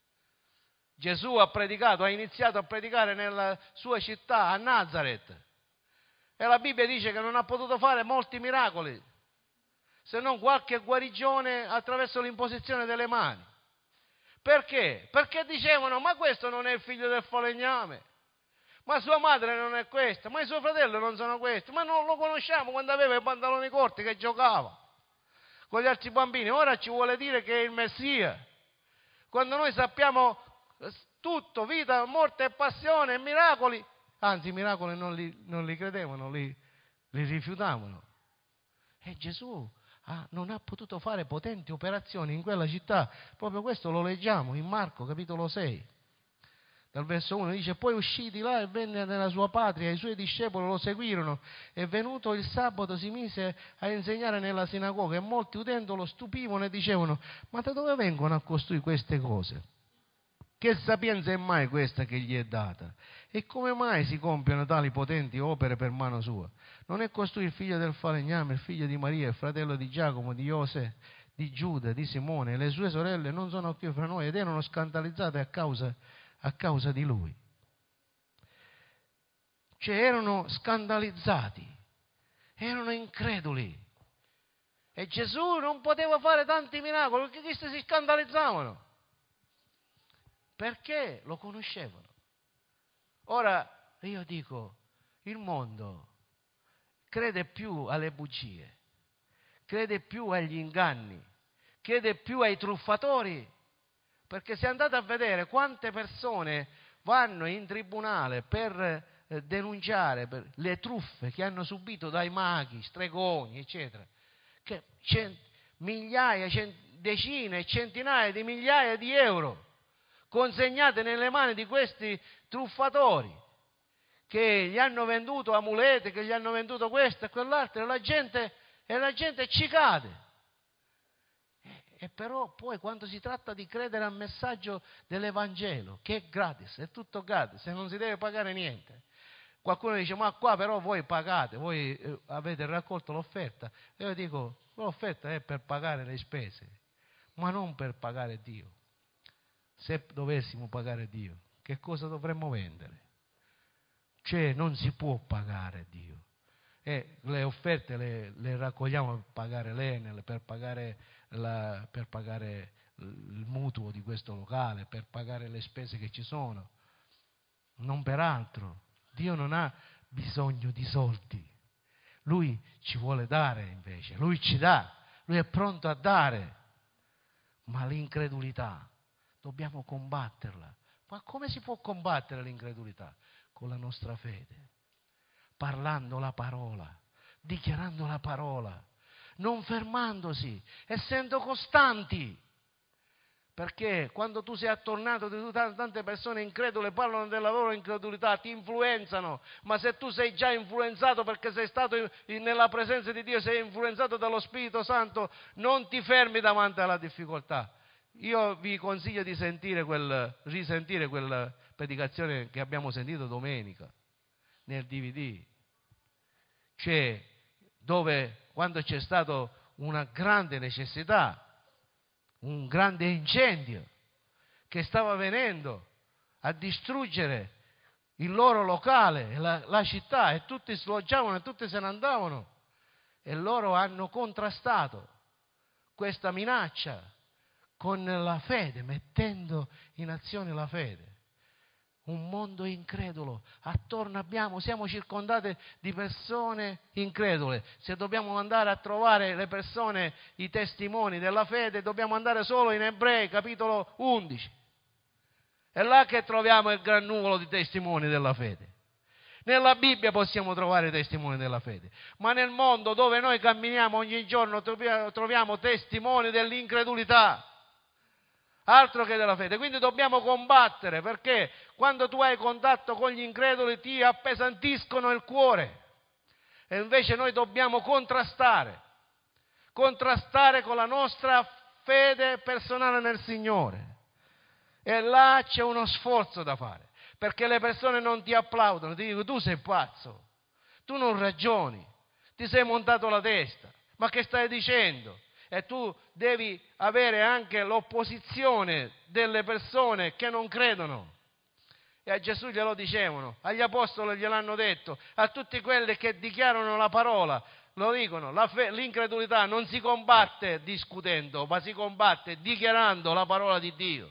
Gesù ha predicato, ha iniziato a predicare nella sua città, a Nazareth, e la Bibbia dice che non ha potuto fare molti miracoli, se non qualche guarigione attraverso l'imposizione delle mani. Perché? Perché dicevano, ma questo non è il figlio del falegname, ma sua madre non è questa, ma i suoi fratelli non sono questi, ma non lo conosciamo quando aveva i pantaloni corti che giocava con gli altri bambini. Ora ci vuole dire che è il Messia, quando noi sappiamo tutto, vita, morte e passione e miracoli. Anzi, i miracoli non li, non li credevano, li, li rifiutavano. E Gesù Ah, non ha potuto fare potenti operazioni in quella città. Proprio questo lo leggiamo in Marco capitolo sei, dal verso uno, dice: poi uscì di là e venne nella sua patria, i suoi discepoli lo seguirono, e venuto il sabato si mise a insegnare nella sinagoga, e molti udendolo stupivano e dicevano: ma da dove vengono a costui queste cose? Che sapienza è mai questa che gli è data? E come mai si compiono tali potenti opere per mano sua? Non è costui il figlio del falegname, il figlio di Maria, il fratello di Giacomo, di Iosè, di Giuda, di Simone e le sue sorelle non sono più fra noi, ed erano scandalizzate a causa, a causa di lui. Cioè erano scandalizzati, erano increduli. E Gesù non poteva fare tanti miracoli perché questi si scandalizzavano. Perché lo conoscevano. Ora io dico, il mondo crede più alle bugie, crede più agli inganni, crede più ai truffatori, perché se andate a vedere quante persone vanno in tribunale per eh, denunciare per le truffe che hanno subito dai maghi, stregoni, eccetera, che cent- migliaia, cent- decine, centinaia di migliaia di euro consegnate nelle mani di questi truffatori che gli hanno venduto amuleti, che gli hanno venduto questo e quell'altro, e la gente, e la gente ci cade. E, e però poi quando si tratta di credere al messaggio dell'Evangelo, che è gratis, è tutto gratis, e non si deve pagare niente. Qualcuno dice, ma qua però voi pagate, voi eh, avete raccolto l'offerta. E io dico, l'offerta è per pagare le spese, ma non per pagare Dio. Se dovessimo pagare Dio, che cosa dovremmo vendere? Cioè non si può pagare Dio. E le offerte le, le raccogliamo per pagare l'Enel, per pagare, la, per pagare il mutuo di questo locale, per pagare le spese che ci sono, non per altro. Dio non ha bisogno di soldi, Lui ci vuole dare invece, Lui ci dà, Lui è pronto a dare, ma l'incredulità dobbiamo combatterla. Ma come si può combattere l'incredulità? Con la nostra fede, parlando la parola, dichiarando la parola, non fermandosi, essendo costanti. Perché quando tu sei attornato di tante persone incredule, parlano della loro incredulità, ti influenzano, ma se tu sei già influenzato perché sei stato nella presenza di Dio, sei influenzato dallo Spirito Santo, non ti fermi davanti alla difficoltà. Io vi consiglio di sentire quel, risentire quella predicazione che abbiamo sentito domenica nel D V D, cioè dove quando c'è stata una grande necessità, un grande incendio che stava venendo a distruggere il loro locale, la, la città, e tutti sloggiavano e tutti se ne andavano, e loro hanno contrastato questa minaccia con la fede, mettendo in azione la fede. Un mondo incredulo, attorno abbiamo, siamo circondati di persone incredule. Se dobbiamo andare a trovare le persone, i testimoni della fede, dobbiamo andare solo in Ebrei, capitolo undici. È là che troviamo il gran numero di testimoni della fede. Nella Bibbia possiamo trovare testimoni della fede, ma nel mondo dove noi camminiamo ogni giorno troviamo testimoni dell'incredulità. Altro che della fede. Quindi dobbiamo combattere, perché quando tu hai contatto con gli increduli ti appesantiscono il cuore, e invece noi dobbiamo contrastare contrastare con la nostra fede personale nel Signore. E là c'è uno sforzo da fare, perché le persone non ti applaudono, ti dicono tu sei pazzo, tu non ragioni, ti sei montato la testa, ma che stai dicendo? E tu devi avere anche l'opposizione delle persone che non credono. E a Gesù glielo dicevano, agli apostoli gliel'hanno detto, a tutti quelli che dichiarano la parola, lo dicono, la fe- l'incredulità non si combatte discutendo, ma si combatte dichiarando la parola di Dio.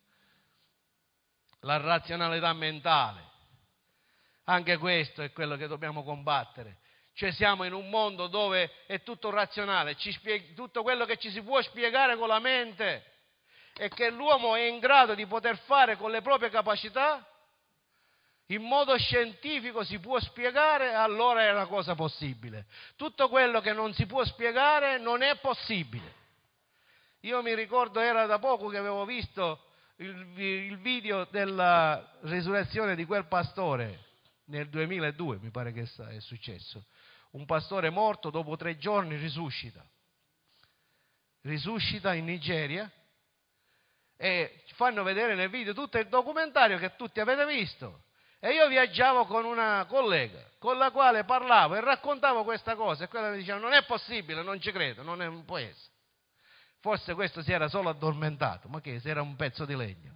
La razionalità mentale, anche questo è quello che dobbiamo combattere. Cioè siamo in un mondo dove è tutto razionale, ci spieg- tutto quello che ci si può spiegare con la mente e che l'uomo è in grado di poter fare con le proprie capacità, in modo scientifico si può spiegare, allora è una cosa possibile. Tutto quello che non si può spiegare non è possibile. Io mi ricordo, era da poco che avevo visto il, il video della resurrezione di quel pastore, nel duemiladue mi pare che è successo. Un pastore morto dopo tre giorni risuscita. Risuscita in Nigeria e fanno vedere nel video tutto il documentario che tutti avete visto. E io viaggiavo con una collega con la quale parlavo e raccontavo questa cosa, e quella mi diceva non è possibile, non ci credo, non, è, non può essere. Forse questo si era solo addormentato, ma che se era un pezzo di legno?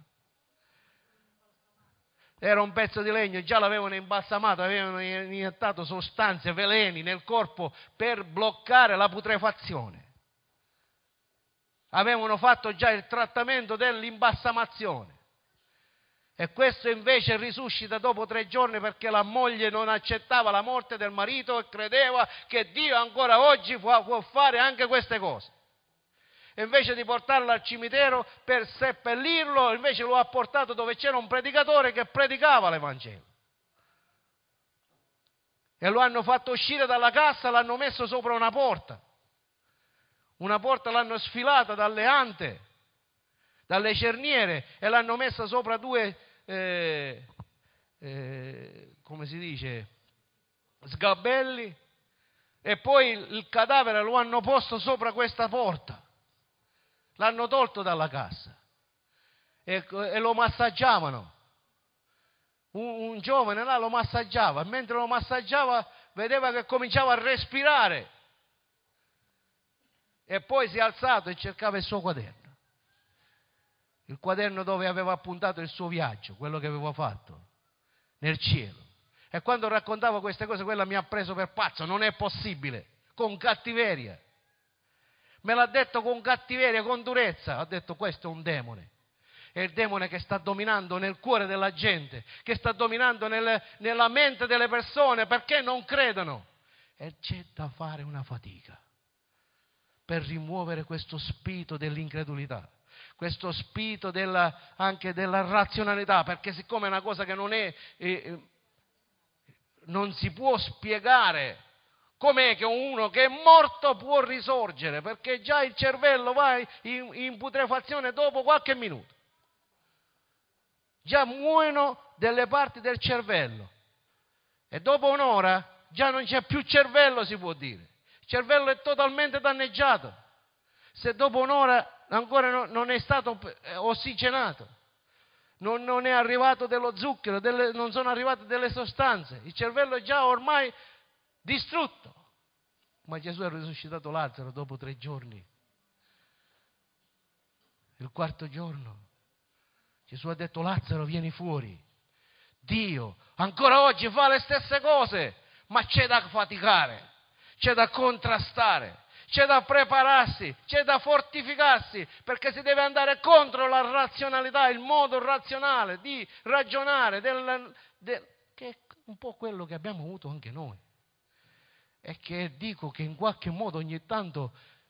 Era un pezzo di legno, già l'avevano imbalsamato, avevano iniettato sostanze, veleni nel corpo per bloccare la putrefazione. Avevano fatto già il trattamento dell'imbalsamazione. E questo invece risuscita dopo tre giorni perché la moglie non accettava la morte del marito e credeva che Dio ancora oggi può, può fare anche queste cose. E invece di portarlo al cimitero per seppellirlo, invece lo ha portato dove c'era un predicatore che predicava l'Evangelo. E lo hanno fatto uscire dalla cassa, l'hanno messo sopra una porta. Una porta l'hanno sfilata dalle ante, dalle cerniere, e l'hanno messa sopra due, eh, eh, come si dice, sgabelli, e poi il cadavere lo hanno posto sopra questa porta. L'hanno tolto dalla cassa e, e lo massaggiavano. Un, un giovane là lo massaggiava, e mentre lo massaggiava vedeva che cominciava a respirare. E poi si è alzato e cercava il suo quaderno. Il quaderno dove aveva appuntato il suo viaggio, quello che aveva fatto nel cielo. E quando raccontavo queste cose, quella mi ha preso per pazzo. Non è possibile, con cattiveria. Me l'ha detto con cattiveria, con durezza. Ha detto: questo è un demone. È il demone che sta dominando nel cuore della gente, che sta dominando nel, nella mente delle persone, perché non credono. E c'è da fare una fatica per rimuovere questo spirito dell'incredulità, questo spirito della, anche della razionalità, perché siccome è una cosa che non è, eh, non si può spiegare. Com'è che uno che è morto può risorgere? Perché già il cervello va in, in putrefazione dopo qualche minuto. Già muoiono delle parti del cervello. E dopo un'ora già non c'è più cervello, si può dire. Il cervello è totalmente danneggiato. Se dopo un'ora ancora no, non è stato ossigenato, non, non è arrivato dello zucchero, delle, non sono arrivate delle sostanze, il cervello è già ormai distrutto. Ma Gesù ha risuscitato Lazzaro dopo tre giorni. Il quarto giorno Gesù ha detto: Lazzaro, vieni fuori. Dio ancora oggi fa le stesse cose, ma c'è da faticare, c'è da contrastare, c'è da prepararsi, c'è da fortificarsi, perché si deve andare contro la razionalità, il modo razionale di ragionare, del, del, che è un po' quello che abbiamo avuto anche noi. E che dico che in qualche modo ogni tanto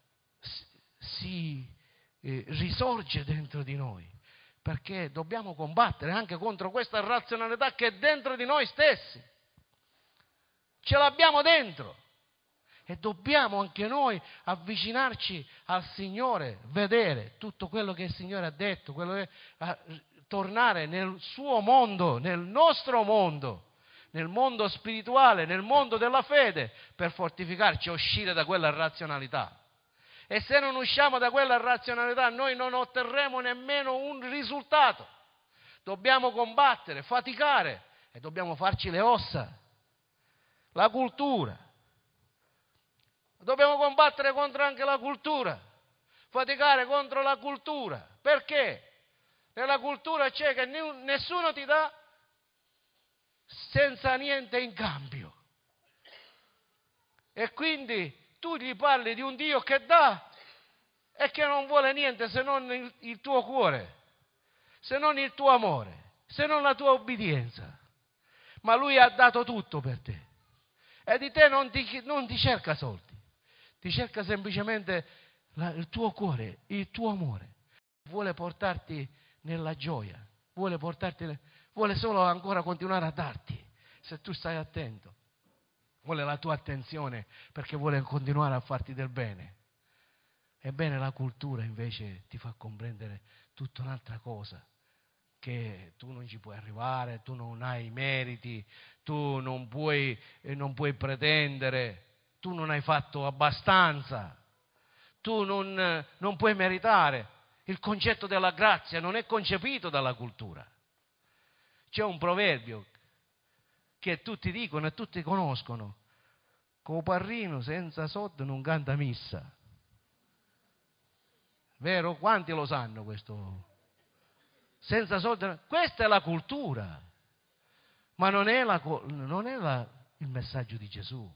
si eh, risorge dentro di noi, perché dobbiamo combattere anche contro questa razionalità che è dentro di noi stessi. Ce l'abbiamo dentro e dobbiamo anche noi avvicinarci al Signore, vedere tutto quello che il Signore ha detto, quello che, a, tornare nel suo mondo, nel nostro mondo, nel mondo spirituale, nel mondo della fede, per fortificarci e uscire da quella razionalità. E se non usciamo da quella razionalità, noi non otterremo nemmeno un risultato. Dobbiamo combattere, faticare, e dobbiamo farci le ossa. La cultura. Dobbiamo combattere contro anche la cultura, faticare contro la cultura. Perché? Nella cultura c'è che nessuno ti dà senza niente in cambio. E quindi tu gli parli di un Dio che dà e che non vuole niente se non il, il tuo cuore, se non il tuo amore, se non la tua obbedienza. Ma Lui ha dato tutto per te. E di te non ti, non ti cerca soldi, ti cerca semplicemente la, il tuo cuore, il tuo amore. Vuole portarti nella gioia, vuole portarti, vuole solo ancora continuare a darti, se tu stai attento. Vuole la tua attenzione perché vuole continuare a farti del bene. Ebbene, la cultura invece ti fa comprendere tutta un'altra cosa, che tu non ci puoi arrivare, tu non hai i meriti, tu non puoi, non puoi pretendere, tu non hai fatto abbastanza, tu non, non puoi meritare. Il concetto della grazia non è concepito dalla cultura. C'è un proverbio che tutti dicono e tutti conoscono: Coparrino senza soldi non canta missa. Vero? Quanti lo sanno questo? Senza soldi. Questa è la cultura, ma non è, la, non è la, il messaggio di Gesù.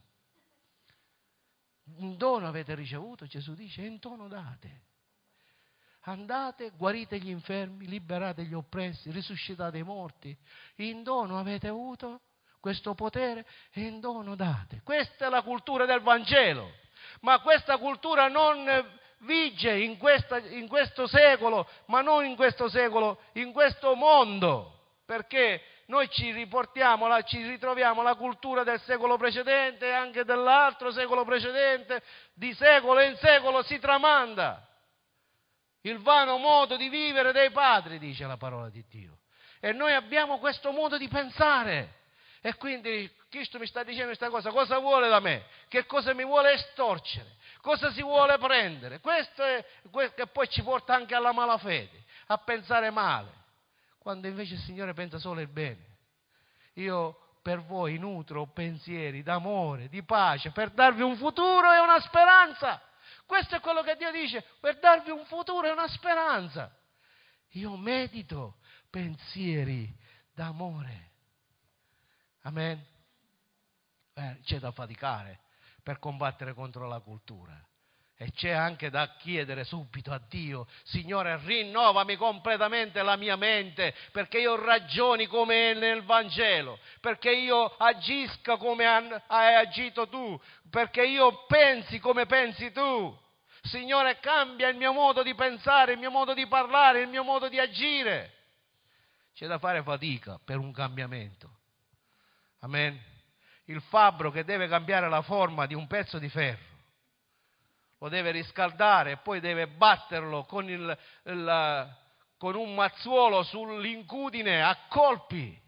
Un dono avete ricevuto, Gesù dice, e in dono date. Andate, guarite gli infermi, liberate gli oppressi, risuscitate i morti. In dono avete avuto questo potere e in dono date. Questa è la cultura del Vangelo. Ma questa cultura non vige in, questa, in questo secolo, ma non in questo secolo, in questo mondo. Perché noi ci riportiamo, la, ci ritroviamo la cultura del secolo precedente e anche dell'altro secolo precedente, di secolo in secolo si tramanda. Il vano modo di vivere dei padri, dice la parola di Dio. E noi abbiamo questo modo di pensare. E quindi Cristo mi sta dicendo questa cosa, cosa vuole da me? Che cosa mi vuole estorcere? Cosa si vuole prendere? Questo è questo che poi ci porta anche alla malafede, a pensare male, quando invece il Signore pensa solo il bene. Io per voi nutro pensieri d'amore, di pace, per darvi un futuro e una speranza. Questo è quello che Dio dice, per darvi un futuro e una speranza. Io medito pensieri d'amore. Amen. Eh, c'è da faticare per combattere contro la cultura. E c'è anche da chiedere subito a Dio, Signore, rinnovami completamente la mia mente, perché io ragioni come nel Vangelo, perché io agisca come hai agito tu, perché io pensi come pensi tu. Signore, cambia il mio modo di pensare, il mio modo di parlare, il mio modo di agire. C'è da fare fatica per un cambiamento. Amen. Il fabbro che deve cambiare la forma di un pezzo di ferro lo deve riscaldare e poi deve batterlo con, il, il, con un mazzuolo sull'incudine a colpi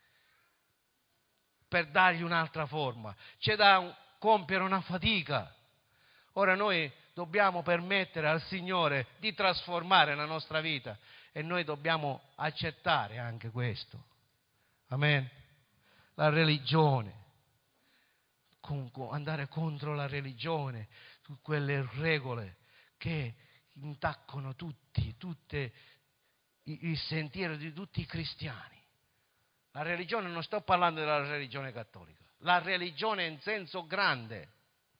per dargli un'altra forma. C'è da compiere una fatica. Ora noi dobbiamo permettere al Signore di trasformare la nostra vita e noi dobbiamo accettare anche questo. Amen. La religione, andare contro la religione, quelle regole che intaccano tutti, tutte il sentiero di tutti i cristiani. La religione, non sto parlando della religione cattolica, la religione in senso grande,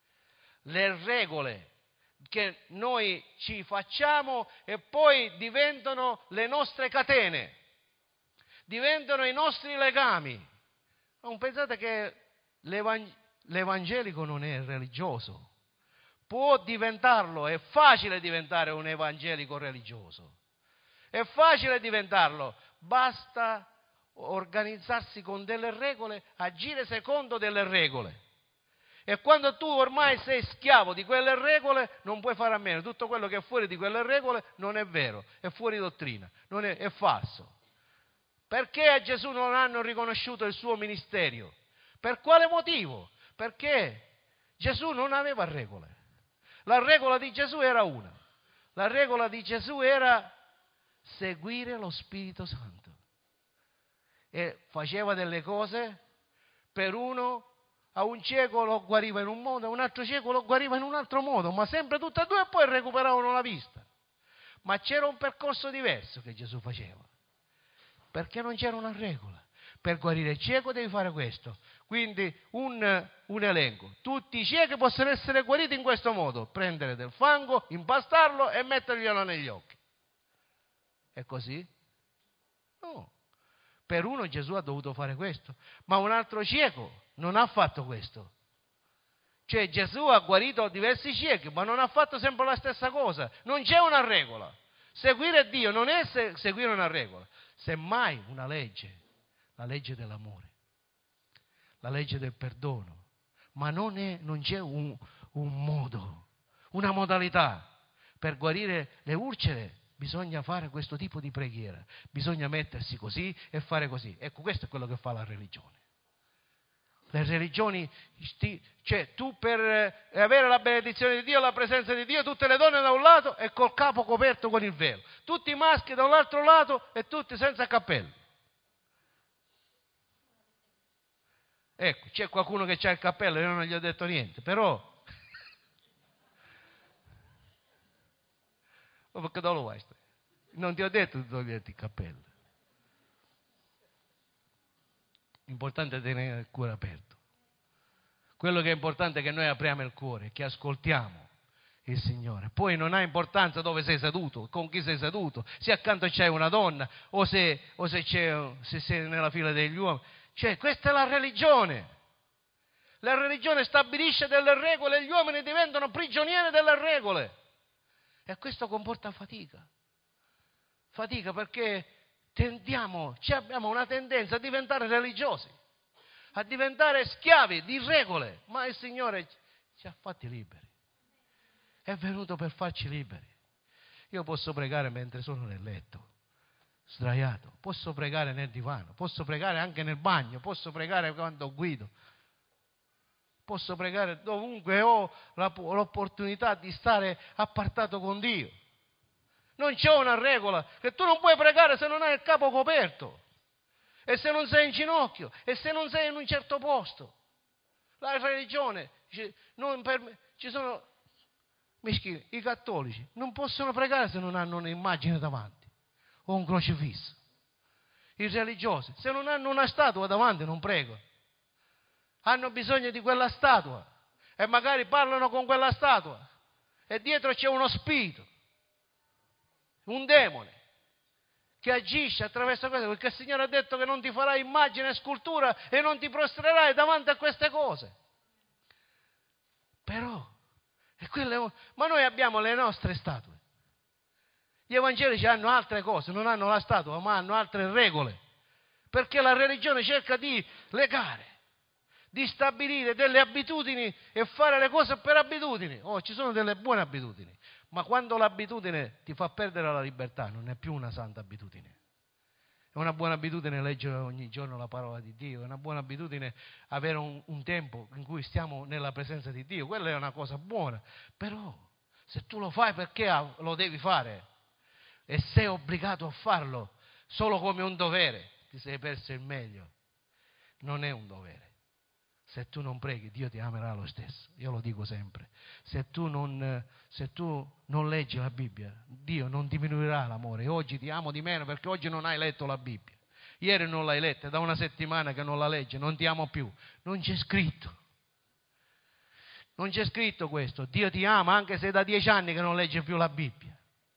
le regole che noi ci facciamo e poi diventano le nostre catene, diventano i nostri legami. Non pensate che l'evang- l'evangelico non è religioso. Può diventarlo, è facile diventare un evangelico religioso. È facile diventarlo, basta organizzarsi con delle regole, agire secondo delle regole. E quando tu ormai sei schiavo di quelle regole, non puoi fare a meno. Tutto quello che è fuori di quelle regole non è vero, è fuori dottrina, non è, è falso. Perché a Gesù non hanno riconosciuto il suo ministero? Per quale motivo? Perché Gesù non aveva regole. La regola di Gesù era una. La regola di Gesù era seguire lo Spirito Santo. E faceva delle cose per uno, a un cieco lo guariva in un modo, a un altro cieco lo guariva in un altro modo, ma sempre tutte e due e poi recuperavano la vista. Ma c'era un percorso diverso che Gesù faceva, perché non c'era una regola. Per guarire il cieco devi fare questo. Quindi un, un elenco. Tutti i ciechi possono essere guariti in questo modo: prendere del fango, impastarlo e metterglielo negli occhi. È così? No. Per uno Gesù ha dovuto fare questo, ma un altro cieco non ha fatto questo. Cioè Gesù ha guarito diversi ciechi, ma non ha fatto sempre la stessa cosa. Non c'è una regola. Seguire Dio non è seguire una regola, semmai una legge, la legge dell'amore, la legge del perdono. Ma non, è, non c'è un, un modo, una modalità. Per guarire le ulcere bisogna fare questo tipo di preghiera, bisogna mettersi così e fare così. Ecco, questo è quello che fa la religione. Le religioni, cioè tu per avere la benedizione di Dio, la presenza di Dio, tutte le donne da un lato e col capo coperto con il velo, tutti i maschi da un altro lato e tutti senza cappello. Ecco, c'è qualcuno che ha il cappello, io non gli ho detto niente, però Ma perché dove lo vai? Non ti ho detto di toglierti il cappello. L'importante è tenere il cuore aperto. Quello che è importante è che noi apriamo il cuore, che ascoltiamo il Signore. Poi non ha importanza dove sei seduto, con chi sei seduto, se accanto c'è una donna o se, o se, c'è, se sei nella fila degli uomini. Cioè, questa è la religione. La religione stabilisce delle regole e gli uomini diventano prigionieri delle regole. E questo comporta fatica. Fatica perché tendiamo, abbiamo una tendenza a diventare religiosi, a diventare schiavi di regole. Ma il Signore ci ha fatti liberi. È venuto per farci liberi. Io posso pregare mentre sono nel letto, sdraiato. Posso pregare nel divano. Posso pregare anche nel bagno. Posso pregare quando guido. Posso pregare dovunque ho l'opportunità di stare appartato con Dio. Non c'è una regola che tu non puoi pregare se non hai il capo coperto e se non sei in ginocchio e se non sei in un certo posto. La religione non per, ci sono mischini, i cattolici non possono pregare se non hanno un'immagine davanti o un crocifisso. I religiosi se non hanno una statua davanti non pregano. Hanno bisogno di quella statua e magari parlano con quella statua e dietro c'è uno spirito, un demone che agisce attraverso questo, perché il Signore ha detto che non ti farà immagine e scultura e non ti prostrerai davanti a queste cose. Però, e quelle, ma noi abbiamo le nostre statue. Gli evangelici hanno altre cose, non hanno la statua, ma hanno altre regole, perché la religione cerca di legare, di stabilire delle abitudini e fare le cose per abitudini. Oh, ci sono delle buone abitudini, ma quando l'abitudine ti fa perdere la libertà non è più una santa abitudine. È una buona abitudine leggere ogni giorno la parola di Dio, è una buona abitudine avere un, un tempo in cui stiamo nella presenza di Dio, quella è una cosa buona. Però se tu lo fai perché lo devi fare e sei obbligato a farlo solo come un dovere, ti sei perso il meglio. Non è un dovere. Se tu non preghi, Dio ti amerà lo stesso. Io lo dico sempre. Se tu non, se tu non leggi la Bibbia, Dio non diminuirà l'amore. Oggi ti amo di meno perché oggi non hai letto la Bibbia. Ieri non l'hai letta, da una settimana che non la leggi, non ti amo più. Non c'è scritto. Non c'è scritto questo. Dio ti ama anche se da dieci anni che non leggi più la Bibbia.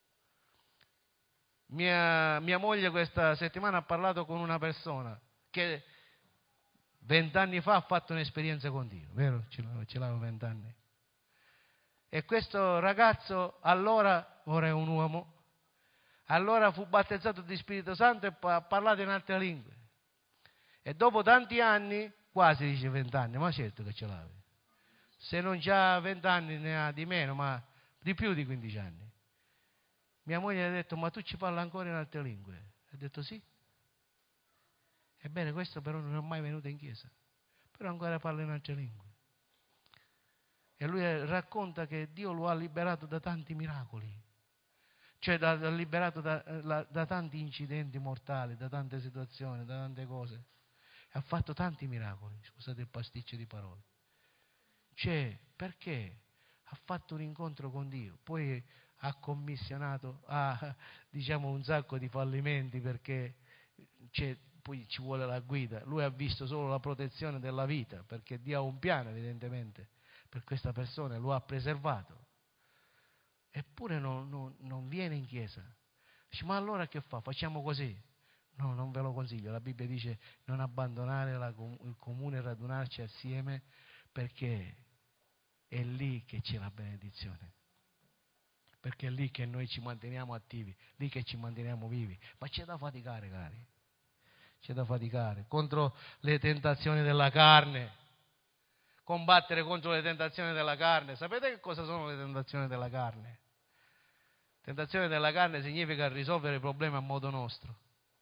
Mia, mia moglie questa settimana ha parlato con una persona che vent'anni fa ha fatto un'esperienza con Dio, vero? Ce l'avevo vent'anni. E questo ragazzo allora, ora è un uomo, allora fu battezzato di Spirito Santo e ha parlato in altre lingue. E dopo tanti anni, quasi dice vent'anni, ma certo che ce l'aveva. Se non c'ha vent'anni ne ha di meno, ma di più di quindici anni. Mia moglie gli ha detto, ma tu ci parli ancora in altre lingue? Ha detto sì. Ebbene, questo però non è mai venuto in chiesa, però ancora parla in altre lingue. E lui racconta che Dio lo ha liberato da tanti miracoli, cioè da, da liberato da, da, da tanti incidenti mortali, da tante situazioni, da tante cose. E ha fatto tanti miracoli, scusate il pasticcio di parole. Cioè, perché ha fatto un incontro con Dio, poi ha commissionato ha, diciamo, un sacco di fallimenti perché c'è, poi ci vuole la guida. Lui ha visto solo la protezione della vita, perché Dio ha un piano evidentemente per questa persona, lo ha preservato. Eppure non, non, non viene in chiesa. Dice, ma allora che fa? Facciamo così? No, non ve lo consiglio. La Bibbia dice non abbandonare la, il comune e radunarci assieme, perché è lì che c'è la benedizione. Perché è lì che noi ci manteniamo attivi, lì che ci manteniamo vivi. Ma c'è da faticare, cari. C'è da faticare contro le tentazioni della carne. Combattere contro le tentazioni della carne. Sapete che cosa sono le tentazioni della carne? Tentazione della carne significa risolvere i problemi a modo nostro,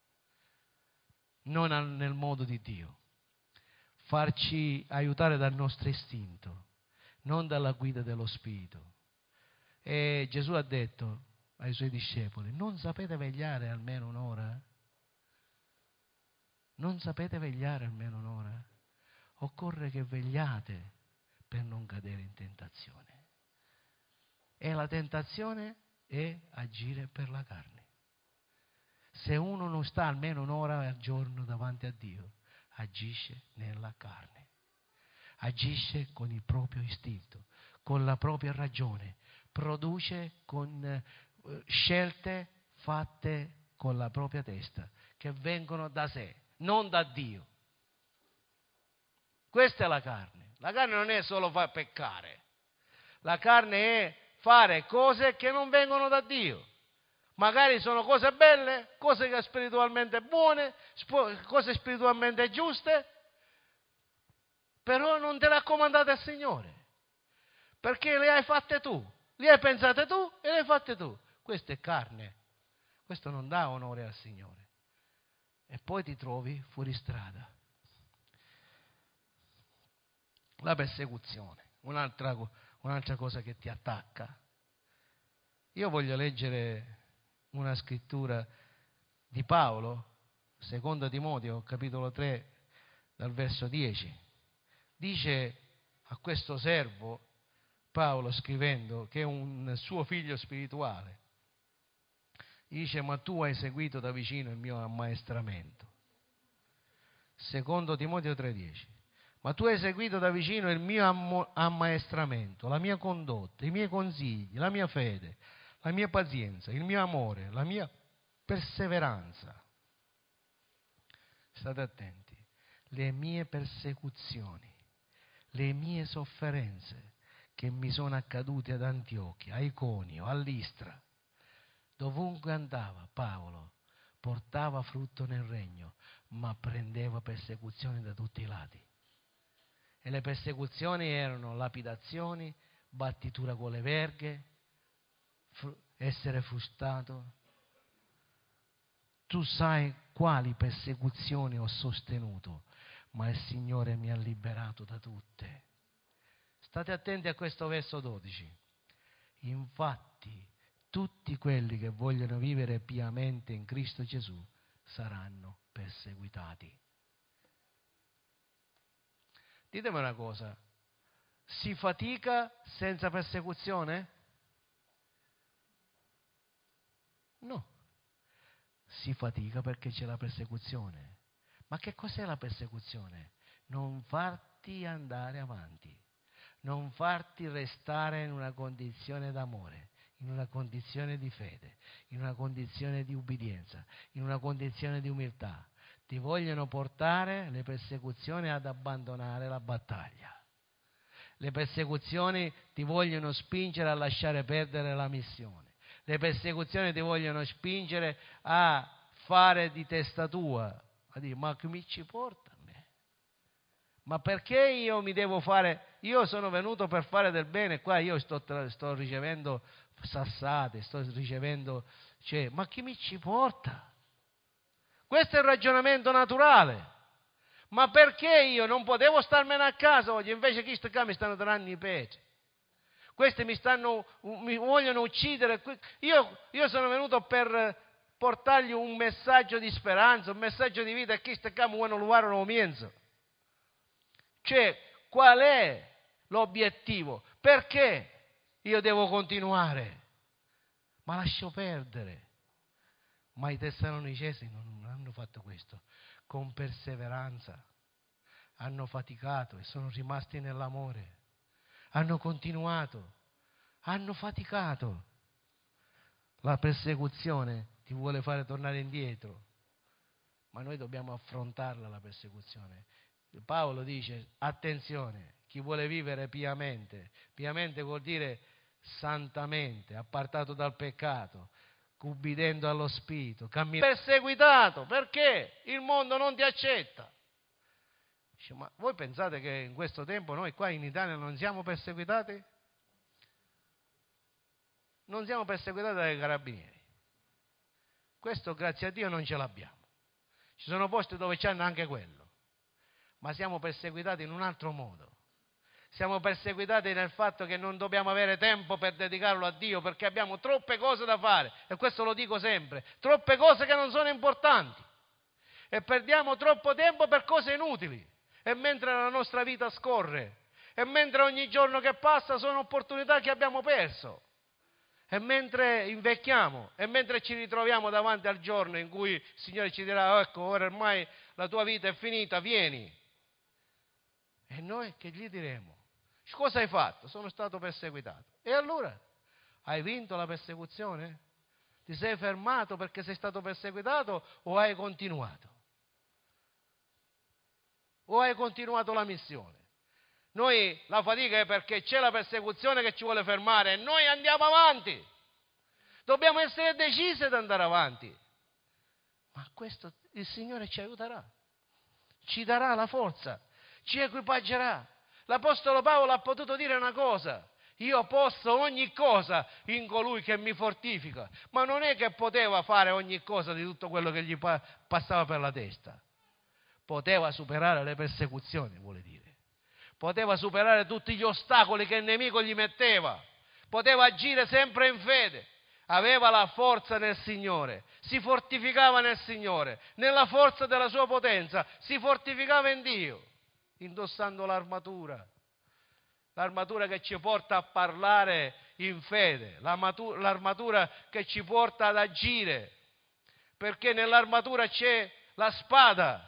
non nel modo di Dio. Farci aiutare dal nostro istinto, non dalla guida dello Spirito. E Gesù ha detto ai suoi discepoli, non sapete vegliare almeno un'ora? Non sapete vegliare almeno un'ora? Occorre che vegliate per non cadere in tentazione. E la tentazione è agire per la carne. Se uno non sta almeno un'ora al giorno davanti a Dio, agisce nella carne, agisce con il proprio istinto, con la propria ragione, produce con eh, scelte fatte con la propria testa, che vengono da sé, non da Dio. Questa è la carne. La carne non è solo far peccare, la carne è fare cose che non vengono da Dio. Magari sono cose belle, cose spiritualmente buone, cose spiritualmente giuste, però non te le ha comandate il Signore, perché le hai fatte tu, le hai pensate tu e le hai fatte tu. Questa è carne, questo non dà onore al Signore. E poi ti trovi fuori strada. La persecuzione, un'altra, un'altra cosa che ti attacca. Io voglio leggere una scrittura di Paolo, secondo Timoteo, capitolo tre, dal verso dieci. Dice a questo servo, Paolo scrivendo, che è un suo figlio spirituale, dice: ma tu hai seguito da vicino il mio ammaestramento. Secondo Timoteo tre dieci. Ma tu hai seguito da vicino il mio ammo- ammaestramento, la mia condotta, i miei consigli, la mia fede, la mia pazienza, il mio amore, la mia perseveranza. State attenti. Le mie persecuzioni, le mie sofferenze che mi sono accadute ad Antiochia, a Iconio, a Listra. Dovunque andava Paolo portava frutto nel regno, ma prendeva persecuzioni da tutti i lati. E le persecuzioni erano lapidazioni, battitura con le verghe, fr- essere frustrato. Tu sai quali persecuzioni ho sostenuto, ma il Signore mi ha liberato da tutte. State attenti a questo verso dodici. Infatti, tutti quelli che vogliono vivere piamente in Cristo Gesù saranno perseguitati. Ditemi una cosa, si fatica senza persecuzione? No, si fatica perché c'è la persecuzione. Ma che cos'è la persecuzione? Non farti andare avanti, non farti restare in una condizione d'amore, in una condizione di fede, in una condizione di ubbidienza, in una condizione di umiltà. Ti vogliono portare le persecuzioni ad abbandonare la battaglia. Le persecuzioni ti vogliono spingere a lasciare perdere la missione. Le persecuzioni ti vogliono spingere a fare di testa tua, a dire: ma che mi ci porta a me? Ma perché io mi devo fare? Io sono venuto per fare del bene, qua io sto, sto ricevendo sassate, sto ricevendo, cioè, ma chi mi ci porta? Questo è il ragionamento naturale. Ma perché io non potevo starmene a casa oggi, invece questi qua mi stanno tirando i peti? Questi mi stanno, mi vogliono uccidere. Io, io sono venuto per portargli un messaggio di speranza, un messaggio di vita, e questi qua mi vogliono rubare un mienzo. Cioè, qual è l'obiettivo? Perché io devo continuare? Ma lascio perdere. Ma i Tessalonicesi non hanno fatto questo. Con perseveranza hanno faticato e sono rimasti nell'amore. Hanno continuato, hanno faticato. La persecuzione ti vuole fare tornare indietro, ma noi dobbiamo affrontarla la persecuzione. Paolo dice: attenzione, chi vuole vivere piamente, piamente vuol dire santamente, appartato dal peccato, ubbidendo allo Spirito, camminando. Perseguitato, perché il mondo non ti accetta. Dice: ma voi pensate che in questo tempo noi qua in Italia non siamo perseguitati? Non siamo perseguitati dai carabinieri. Questo, grazie a Dio, non ce l'abbiamo. Ci sono posti dove c'hanno anche quello, ma siamo perseguitati in un altro modo. Siamo perseguitati nel fatto che non dobbiamo avere tempo per dedicarlo a Dio, perché abbiamo troppe cose da fare, e questo lo dico sempre, troppe cose che non sono importanti, e perdiamo troppo tempo per cose inutili. E mentre la nostra vita scorre, e mentre ogni giorno che passa sono opportunità che abbiamo perso, E mentre invecchiamo, e mentre ci ritroviamo davanti al giorno in cui il Signore ci dirà: oh, ecco, ora ormai la tua vita è finita, vieni. E noi che gli diremo? Cosa hai fatto? Sono stato perseguitato. E allora? Hai vinto la persecuzione? Ti sei fermato perché sei stato perseguitato o hai continuato? O hai continuato la missione? Noi la fatica è perché c'è la persecuzione che ci vuole fermare e noi andiamo avanti. Dobbiamo essere decisi ad andare avanti. Ma questo il Signore ci aiuterà, ci darà la forza, ci equipaggerà. L'Apostolo Paolo ha potuto dire una cosa: io posso ogni cosa in colui che mi fortifica. Ma non è che poteva fare ogni cosa di tutto quello che gli passava per la testa. Poteva superare le persecuzioni, vuole dire. Poteva superare tutti gli ostacoli che il nemico gli metteva. Poteva agire sempre in fede. Aveva la forza nel Signore, si fortificava nel Signore, nella forza della sua potenza, si fortificava in Dio, indossando l'armatura. L'armatura che ci porta a parlare in fede, l'armatura che ci porta ad agire, perché nell'armatura c'è la spada.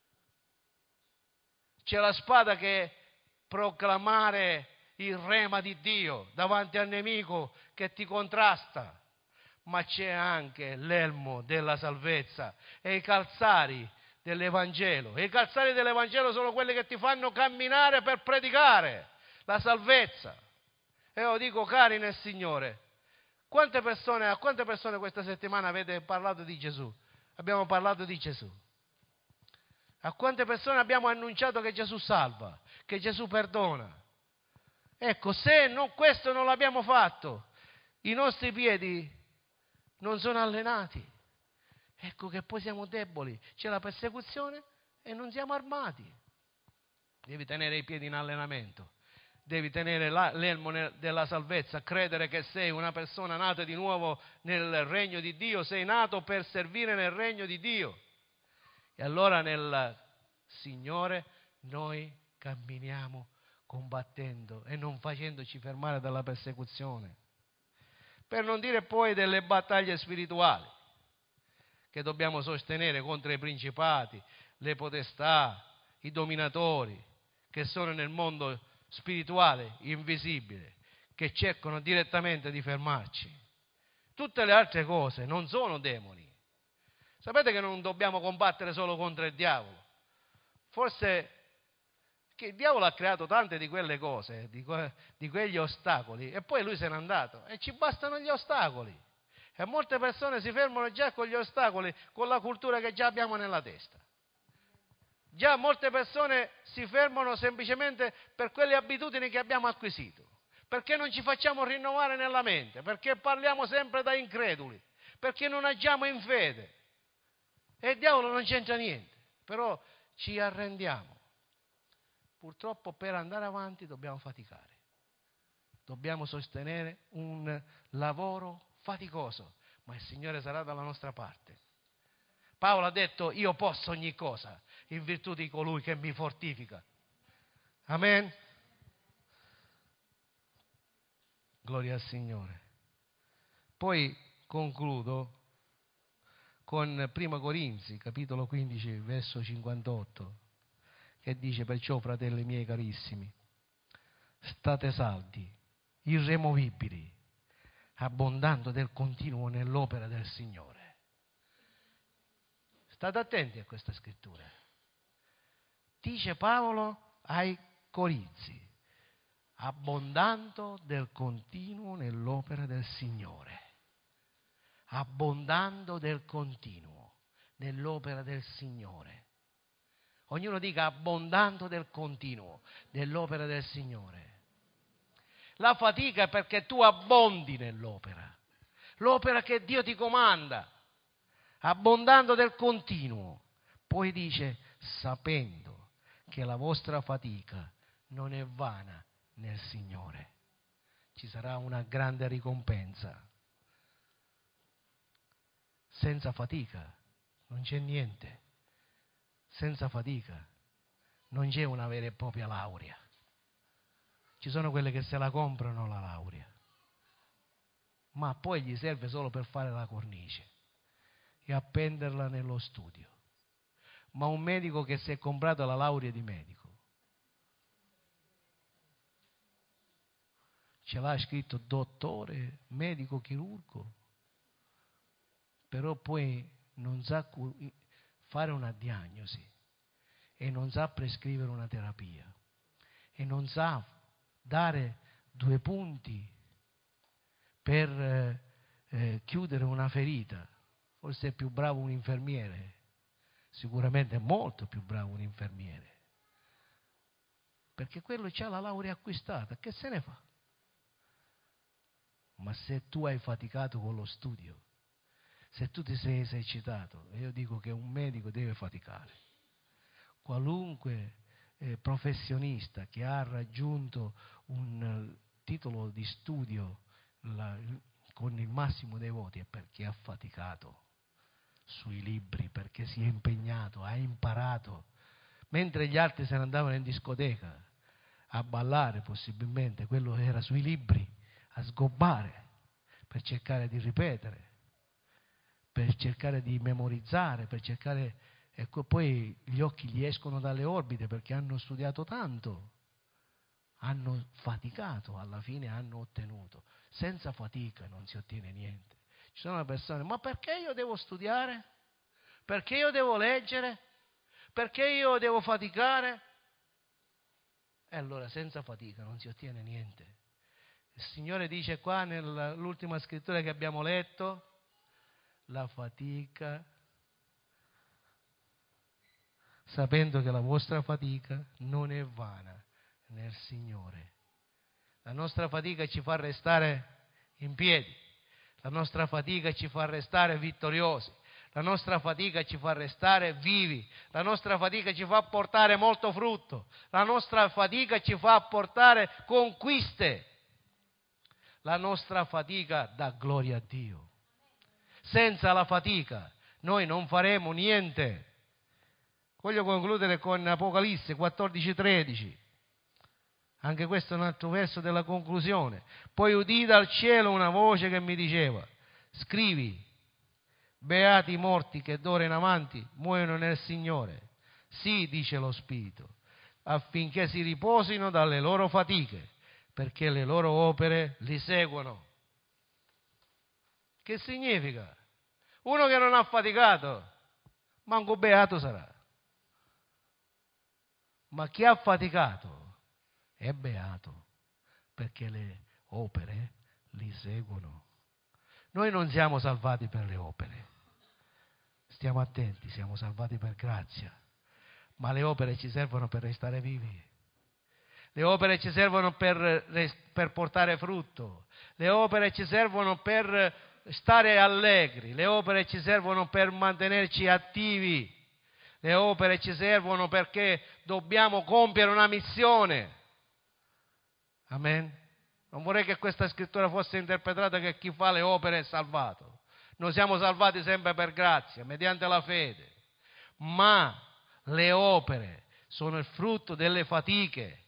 C'è la spada che è proclamare il rema di Dio davanti al nemico che ti contrasta, ma c'è anche l'elmo della salvezza e i calzari dell'Evangelo. E i calzari dell'Evangelo sono quelli che ti fanno camminare per predicare la salvezza. E io dico, cari nel Signore, quante persone, a quante persone questa settimana avete parlato di Gesù? Abbiamo parlato di Gesù. A quante persone abbiamo annunciato che Gesù salva, che Gesù perdona? Ecco, se non, questo non l'abbiamo fatto, i nostri piedi non sono allenati. Ecco che poi siamo deboli, c'è la persecuzione e non siamo armati. Devi tenere i piedi in allenamento, devi tenere la, l'elmo della salvezza, credere che sei una persona nata di nuovo nel regno di Dio, sei nato per servire nel regno di Dio. E allora nel Signore noi camminiamo combattendo e non facendoci fermare dalla persecuzione. Per non dire poi delle battaglie spirituali che dobbiamo sostenere contro i principati, le potestà, i dominatori che sono nel mondo spirituale invisibile, che cercano direttamente di fermarci. Tutte le altre cose non sono demoni. Sapete che non dobbiamo combattere solo contro il diavolo? Forse che il diavolo ha creato tante di quelle cose, di, que- di quegli ostacoli, e poi lui se n'è andato e ci bastano gli ostacoli. E molte persone si fermano già con gli ostacoli, con la cultura che già abbiamo nella testa. Già molte persone si fermano semplicemente per quelle abitudini che abbiamo acquisito, perché non ci facciamo rinnovare nella mente, perché parliamo sempre da increduli, perché non agiamo in fede. E il diavolo non c'entra niente, però ci arrendiamo. Purtroppo per andare avanti dobbiamo faticare, dobbiamo sostenere un lavoro faticoso, ma il Signore sarà dalla nostra parte. Paolo ha detto: io posso ogni cosa in virtù di colui che mi fortifica. Amen. Gloria al Signore. Poi concludo con Prima Corinzi, capitolo quindici, verso cinquantotto, che dice: perciò, fratelli miei carissimi, state saldi, irremovibili, abbondando del continuo nell'opera del Signore. State attenti a questa scrittura. Dice Paolo ai Corinzi: abbondando del continuo nell'opera del Signore. Abbondando del continuo nell'opera del Signore. Ognuno dica: abbondando del continuo nell'opera del Signore. La fatica è perché tu abbondi nell'opera, l'opera che Dio ti comanda, abbondando del continuo. Poi dice: sapendo che la vostra fatica non è vana nel Signore. Ci sarà una grande ricompensa. Senza fatica non c'è niente. Senza fatica non c'è una vera e propria laurea. Ci sono quelle che se la comprano la laurea, ma poi gli serve solo per fare la cornice e appenderla nello studio. Ma un medico che si è comprato la laurea di medico, ce l'ha scritto dottore, medico, chirurgo, però poi non sa fare una diagnosi e non sa prescrivere una terapia e non sa dare due punti per eh, eh, chiudere una ferita. Forse è più bravo un infermiere, sicuramente è molto più bravo un infermiere, perché quello c'ha la laurea acquistata, che se ne fa? Ma se tu hai faticato con lo studio, se tu ti sei esercitato, io dico che un medico deve faticare. Qualunque eh, professionista che ha raggiunto un uh, titolo di studio la, con il massimo dei voti è perché ha faticato sui libri, perché si è impegnato, ha imparato, mentre gli altri se ne andavano in discoteca a ballare, possibilmente quello era sui libri a sgobbare per cercare di ripetere, per cercare di memorizzare, per cercare, ecco, poi gli occhi gli escono dalle orbite perché hanno studiato tanto, hanno faticato, alla fine hanno ottenuto. Senza fatica non si ottiene niente. Ci sono persone, ma perché io devo studiare? Perché io devo leggere? Perché io devo faticare? E allora senza fatica non si ottiene niente. Il Signore dice qua nell'ultima scrittura che abbiamo letto, la fatica, sapendo che la vostra fatica non è vana nel Signore. La nostra fatica ci fa restare in piedi, la nostra fatica ci fa restare vittoriosi, la nostra fatica ci fa restare vivi, la nostra fatica ci fa portare molto frutto, la nostra fatica ci fa portare conquiste, la nostra fatica dà gloria a Dio. Senza la fatica noi non faremo niente. Voglio concludere con Apocalisse quattordici tredici. Anche questo è un altro verso della conclusione. Poi udì dal cielo una voce che mi diceva: scrivi, beati i morti che d'ora in avanti muoiono nel Signore. Sì, dice lo Spirito, affinché si riposino dalle loro fatiche, perché le loro opere li seguono. Che significa? Uno che non ha faticato, manco beato sarà. Ma chi ha faticato è beato, perché le opere li seguono. Noi non siamo salvati per le opere, stiamo attenti, siamo salvati per grazia, ma le opere ci servono per restare vivi. Le opere ci servono per, per portare frutto, le opere ci servono per stare allegri, le opere ci servono per mantenerci attivi, le opere ci servono perché dobbiamo compiere una missione. Amen. Non vorrei che questa scrittura fosse interpretata che chi fa le opere è salvato. Noi siamo salvati sempre per grazia, mediante la fede, ma le opere sono il frutto delle fatiche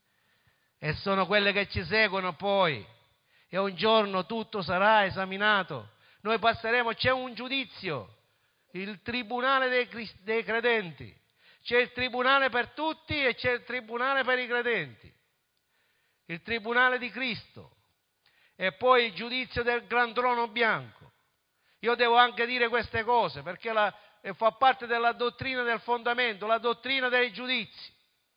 e sono quelle che ci seguono poi, e un giorno tutto sarà esaminato. Noi passeremo, c'è un giudizio, il tribunale dei, dei credenti, c'è il tribunale per tutti e c'è il tribunale per i credenti, il tribunale di Cristo, e poi il giudizio del gran trono bianco. Io devo anche dire queste cose perché la, fa parte della dottrina del fondamento, la dottrina dei giudizi.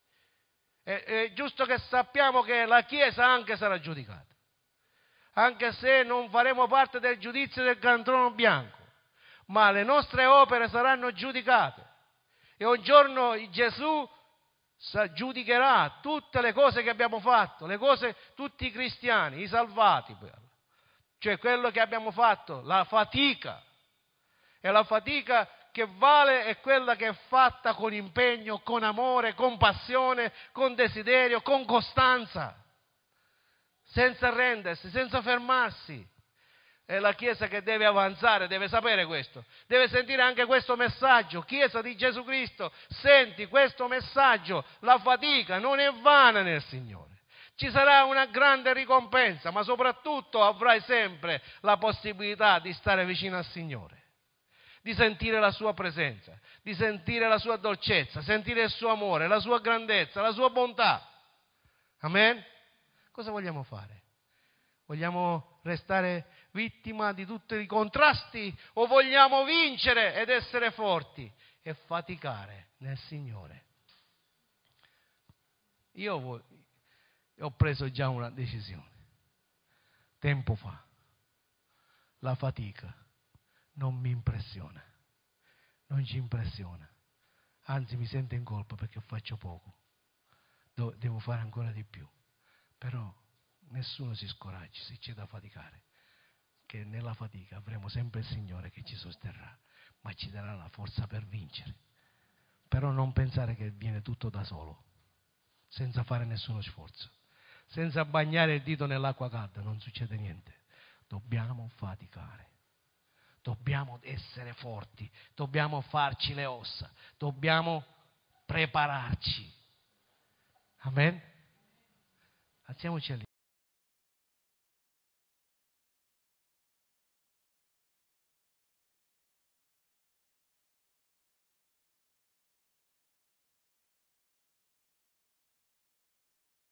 È, è giusto che sappiamo che la Chiesa anche sarà giudicata, anche se non faremo parte del giudizio del gran trono bianco, ma le nostre opere saranno giudicate e un giorno Gesù giudicherà tutte le cose che abbiamo fatto, le cose, tutti i cristiani, i salvati, cioè quello che abbiamo fatto, la fatica, e la fatica che vale è quella che è fatta con impegno, con amore, con passione, con desiderio, con costanza, senza arrendersi, senza fermarsi. È la Chiesa che deve avanzare, deve sapere questo, deve sentire anche questo messaggio. Chiesa di Gesù Cristo, senti questo messaggio, la fatica non è vana nel Signore. Ci sarà una grande ricompensa, ma soprattutto avrai sempre la possibilità di stare vicino al Signore, di sentire la sua presenza, di sentire la sua dolcezza, sentire il suo amore, la sua grandezza, la sua bontà. Amen? Cosa vogliamo fare? Vogliamo restare vittima di tutti i contrasti o vogliamo vincere ed essere forti e faticare nel Signore? Io ho preso già una decisione tempo fa. La fatica non mi impressiona, non ci impressiona, anzi mi sento in colpa perché faccio poco, devo fare ancora di più, però nessuno si scoraggi se c'è da faticare, che nella fatica avremo sempre il Signore che ci sosterrà, ma ci darà la forza per vincere. Però non pensare che viene tutto da solo, senza fare nessuno sforzo, senza bagnare il dito nell'acqua calda, non succede niente. Dobbiamo faticare, dobbiamo essere forti, dobbiamo farci le ossa, dobbiamo prepararci. Amen? Alziamoci